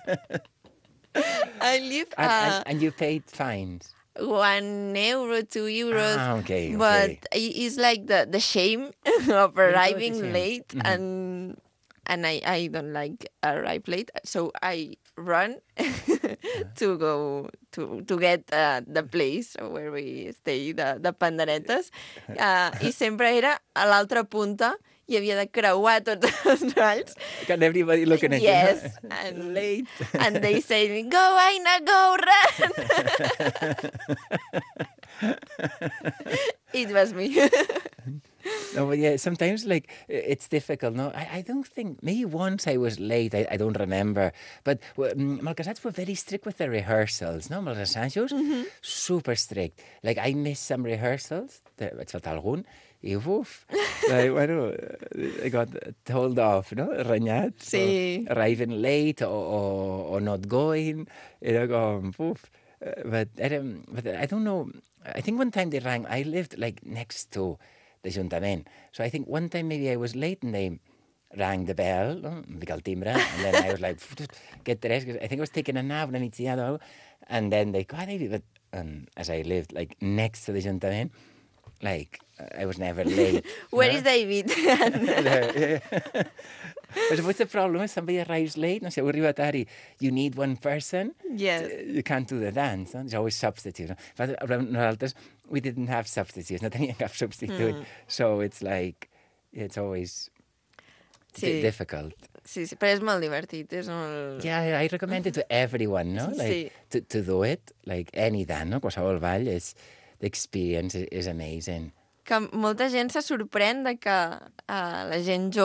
[SPEAKER 3] near. I live
[SPEAKER 12] And,
[SPEAKER 3] uh,
[SPEAKER 12] and, and you paid fines?
[SPEAKER 3] one euro, two euros.
[SPEAKER 12] Ah, okay,
[SPEAKER 3] But
[SPEAKER 12] okay.
[SPEAKER 3] it's like the, the shame of arriving
[SPEAKER 12] shame.
[SPEAKER 3] late,
[SPEAKER 12] Mhm.
[SPEAKER 3] and and I, I don't like arrive late, so I run to go to to get uh, the place where we stay, the, the panderetes, uh, i sempre era a l'altra punta i havia de creuar tots els valls.
[SPEAKER 12] Got everybody looking at
[SPEAKER 3] yes,
[SPEAKER 12] you. No?
[SPEAKER 3] and,
[SPEAKER 12] Late.
[SPEAKER 3] and they say, go Aina, go, run! It was me.
[SPEAKER 12] No, but yeah, sometimes, like, it's difficult, no? I, I don't think, maybe once I was late, I, I don't remember, but um, Malcasats were very strict with the rehearsals, no? Amb els assajos,
[SPEAKER 3] Mhm.
[SPEAKER 12] super strict. Like, I missed some rehearsals, de- vaig faltar algun, i uf, like, bueno, I got told off, no? Renyat.
[SPEAKER 3] Sí.
[SPEAKER 12] For arriving late or, or, or not going, you know, com, uf. Uh, but, I don't, but I don't know, I think one time they rang, I lived, like, next to the Ajuntament. So I think one time maybe I was late and they rang the bell, no? Em fica el timbre, and then I was like, get dressed, I think I was taking a nap, una migdiada o algo, and then they got it, but um, as I lived like next to the Ajuntament, like I was never late.
[SPEAKER 3] Where
[SPEAKER 12] no?
[SPEAKER 3] is David?
[SPEAKER 12] But what's the problem? If somebody arrives late, no sé, heu arribat tard i you need one person,
[SPEAKER 3] Yes.
[SPEAKER 12] you can't do the dance, no? There's always substitutes. No? But nosaltres, we didn't have substitutes, no teníem cap substitut.
[SPEAKER 3] Mm.
[SPEAKER 12] So it's like, it's always
[SPEAKER 3] Sí.
[SPEAKER 12] di- difficult.
[SPEAKER 3] Sí, sí, però és molt divertit, és molt...
[SPEAKER 12] Yeah, I recommend it to everyone, no? Like,
[SPEAKER 3] Sí.
[SPEAKER 12] to, to do it, like any dance, no? Qualsevol ball, is, the experience is, is amazing.
[SPEAKER 3] Que molta gent se sorprèn de que uh, la gent jove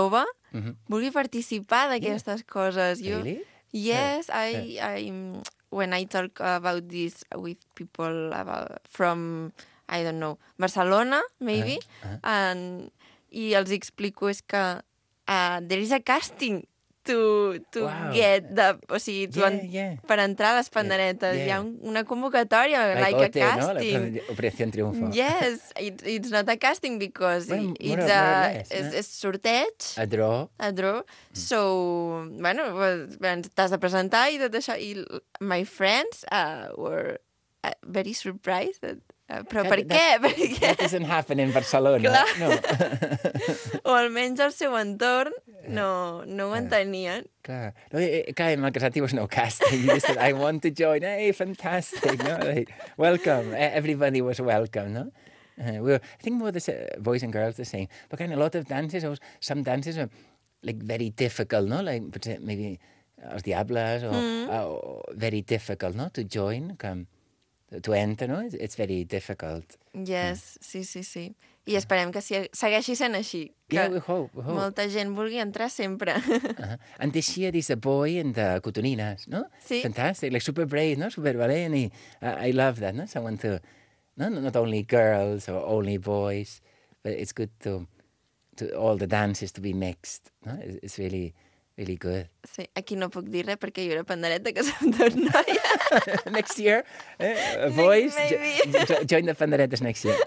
[SPEAKER 12] Mhm.
[SPEAKER 3] vulgui participar d'aquestes coses. Jo,
[SPEAKER 12] Really?
[SPEAKER 3] yes,
[SPEAKER 12] Uh,
[SPEAKER 3] I, I, when I talk about this with people about, from, I don't know, Barcelona, maybe,
[SPEAKER 12] Uh, uh.
[SPEAKER 3] and, i els explico és que uh, there is a casting to, to
[SPEAKER 12] Wow.
[SPEAKER 3] get the... O sigui, tu
[SPEAKER 12] Yeah,
[SPEAKER 3] en,
[SPEAKER 12] yeah.
[SPEAKER 3] per entrar a les panderetes.
[SPEAKER 12] Yeah.
[SPEAKER 3] Hi ha un, una convocatòria, like,
[SPEAKER 12] Like
[SPEAKER 3] a
[SPEAKER 12] O T, no? La
[SPEAKER 3] casting.
[SPEAKER 12] Operación- Operación Triunfo.
[SPEAKER 3] Yes, it, it's not a casting because
[SPEAKER 12] Well,
[SPEAKER 3] it,
[SPEAKER 12] more
[SPEAKER 3] it's
[SPEAKER 12] or- more or
[SPEAKER 3] a,
[SPEAKER 12] less,
[SPEAKER 3] és,
[SPEAKER 12] no?
[SPEAKER 3] és sorteig,
[SPEAKER 12] A draw.
[SPEAKER 3] a draw. So, bueno, pues, t'has de presentar i tot això. I l- my friends uh, were uh, very surprised. That, uh, però
[SPEAKER 12] That-
[SPEAKER 3] per
[SPEAKER 12] that-
[SPEAKER 3] què? Per què?
[SPEAKER 12] That doesn't happen in Barcelona.
[SPEAKER 3] Clar.
[SPEAKER 12] No.
[SPEAKER 3] O almenys al seu entorn no, no ho entenien.
[SPEAKER 12] Clar. No, eh, eh, clar, en el casat hi was no casting. You just said, I want to join. Hey, fantastic. No? Like, welcome. Eh, Everybody was welcome, no? Uh, we were, I think more the sa- boys and girls the same. But kind of a lot of dances, or some dances are like very difficult, no? Like but, uh, maybe Els Diables, or,
[SPEAKER 3] Mm.
[SPEAKER 12] uh, or very difficult, no? To join, come, to enter, no? It's, it's very difficult.
[SPEAKER 3] Yes, sí, sí, sí. I esperem que si- segueixi sent així. Que
[SPEAKER 12] Yeah, we hope, we hope.
[SPEAKER 3] molta gent vulgui entrar sempre.
[SPEAKER 12] Uh-huh. And this year is a boy in the Cotoninas, no?
[SPEAKER 3] Sí.
[SPEAKER 12] Fantastic, like super brave, no? Super valent. I, I love that, no? Someone to, no, not only girls or only boys, but it's good to, to all the dances to be mixed, no? It's, it's really, really good.
[SPEAKER 3] Sí, aquí no puc dir res perquè hi haurà pandereta que som tot noia.
[SPEAKER 12] Next year, eh, boys,
[SPEAKER 3] Maybe.
[SPEAKER 12] jo, jo, join the panderetes next year.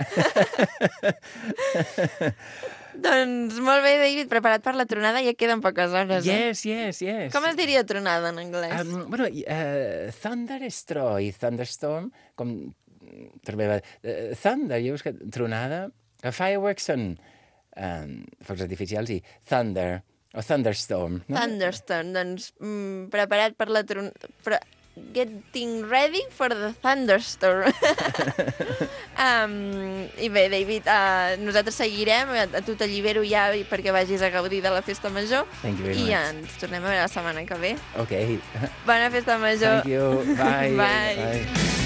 [SPEAKER 3] Doncs molt bé, David, preparat per la tronada, ja queden poques hores.
[SPEAKER 12] Yes,
[SPEAKER 3] eh?
[SPEAKER 12] yes, yes.
[SPEAKER 3] Com es diria tronada en anglès?
[SPEAKER 12] Um, bueno, uh, Thunder és tro i Thunderstorm, com també va... Uh, thunder, jo he buscat tronada. Uh, fireworks són um, focs artificials i Thunder, o Thunderstorm. No?
[SPEAKER 3] Thunderstorm, doncs mm, preparat per la tronada... Però... Getting ready for the thunderstorm. um, I bé, David, uh, nosaltres seguirem, a, a tu t'allibero ja perquè vagis a gaudir de la festa major.
[SPEAKER 12] Thank you very
[SPEAKER 3] I
[SPEAKER 12] much.
[SPEAKER 3] ens tornem a veure la setmana que ve.
[SPEAKER 12] Ok.
[SPEAKER 3] Bona festa major.
[SPEAKER 12] Thank you. Bye.
[SPEAKER 3] Bye.
[SPEAKER 12] Bye.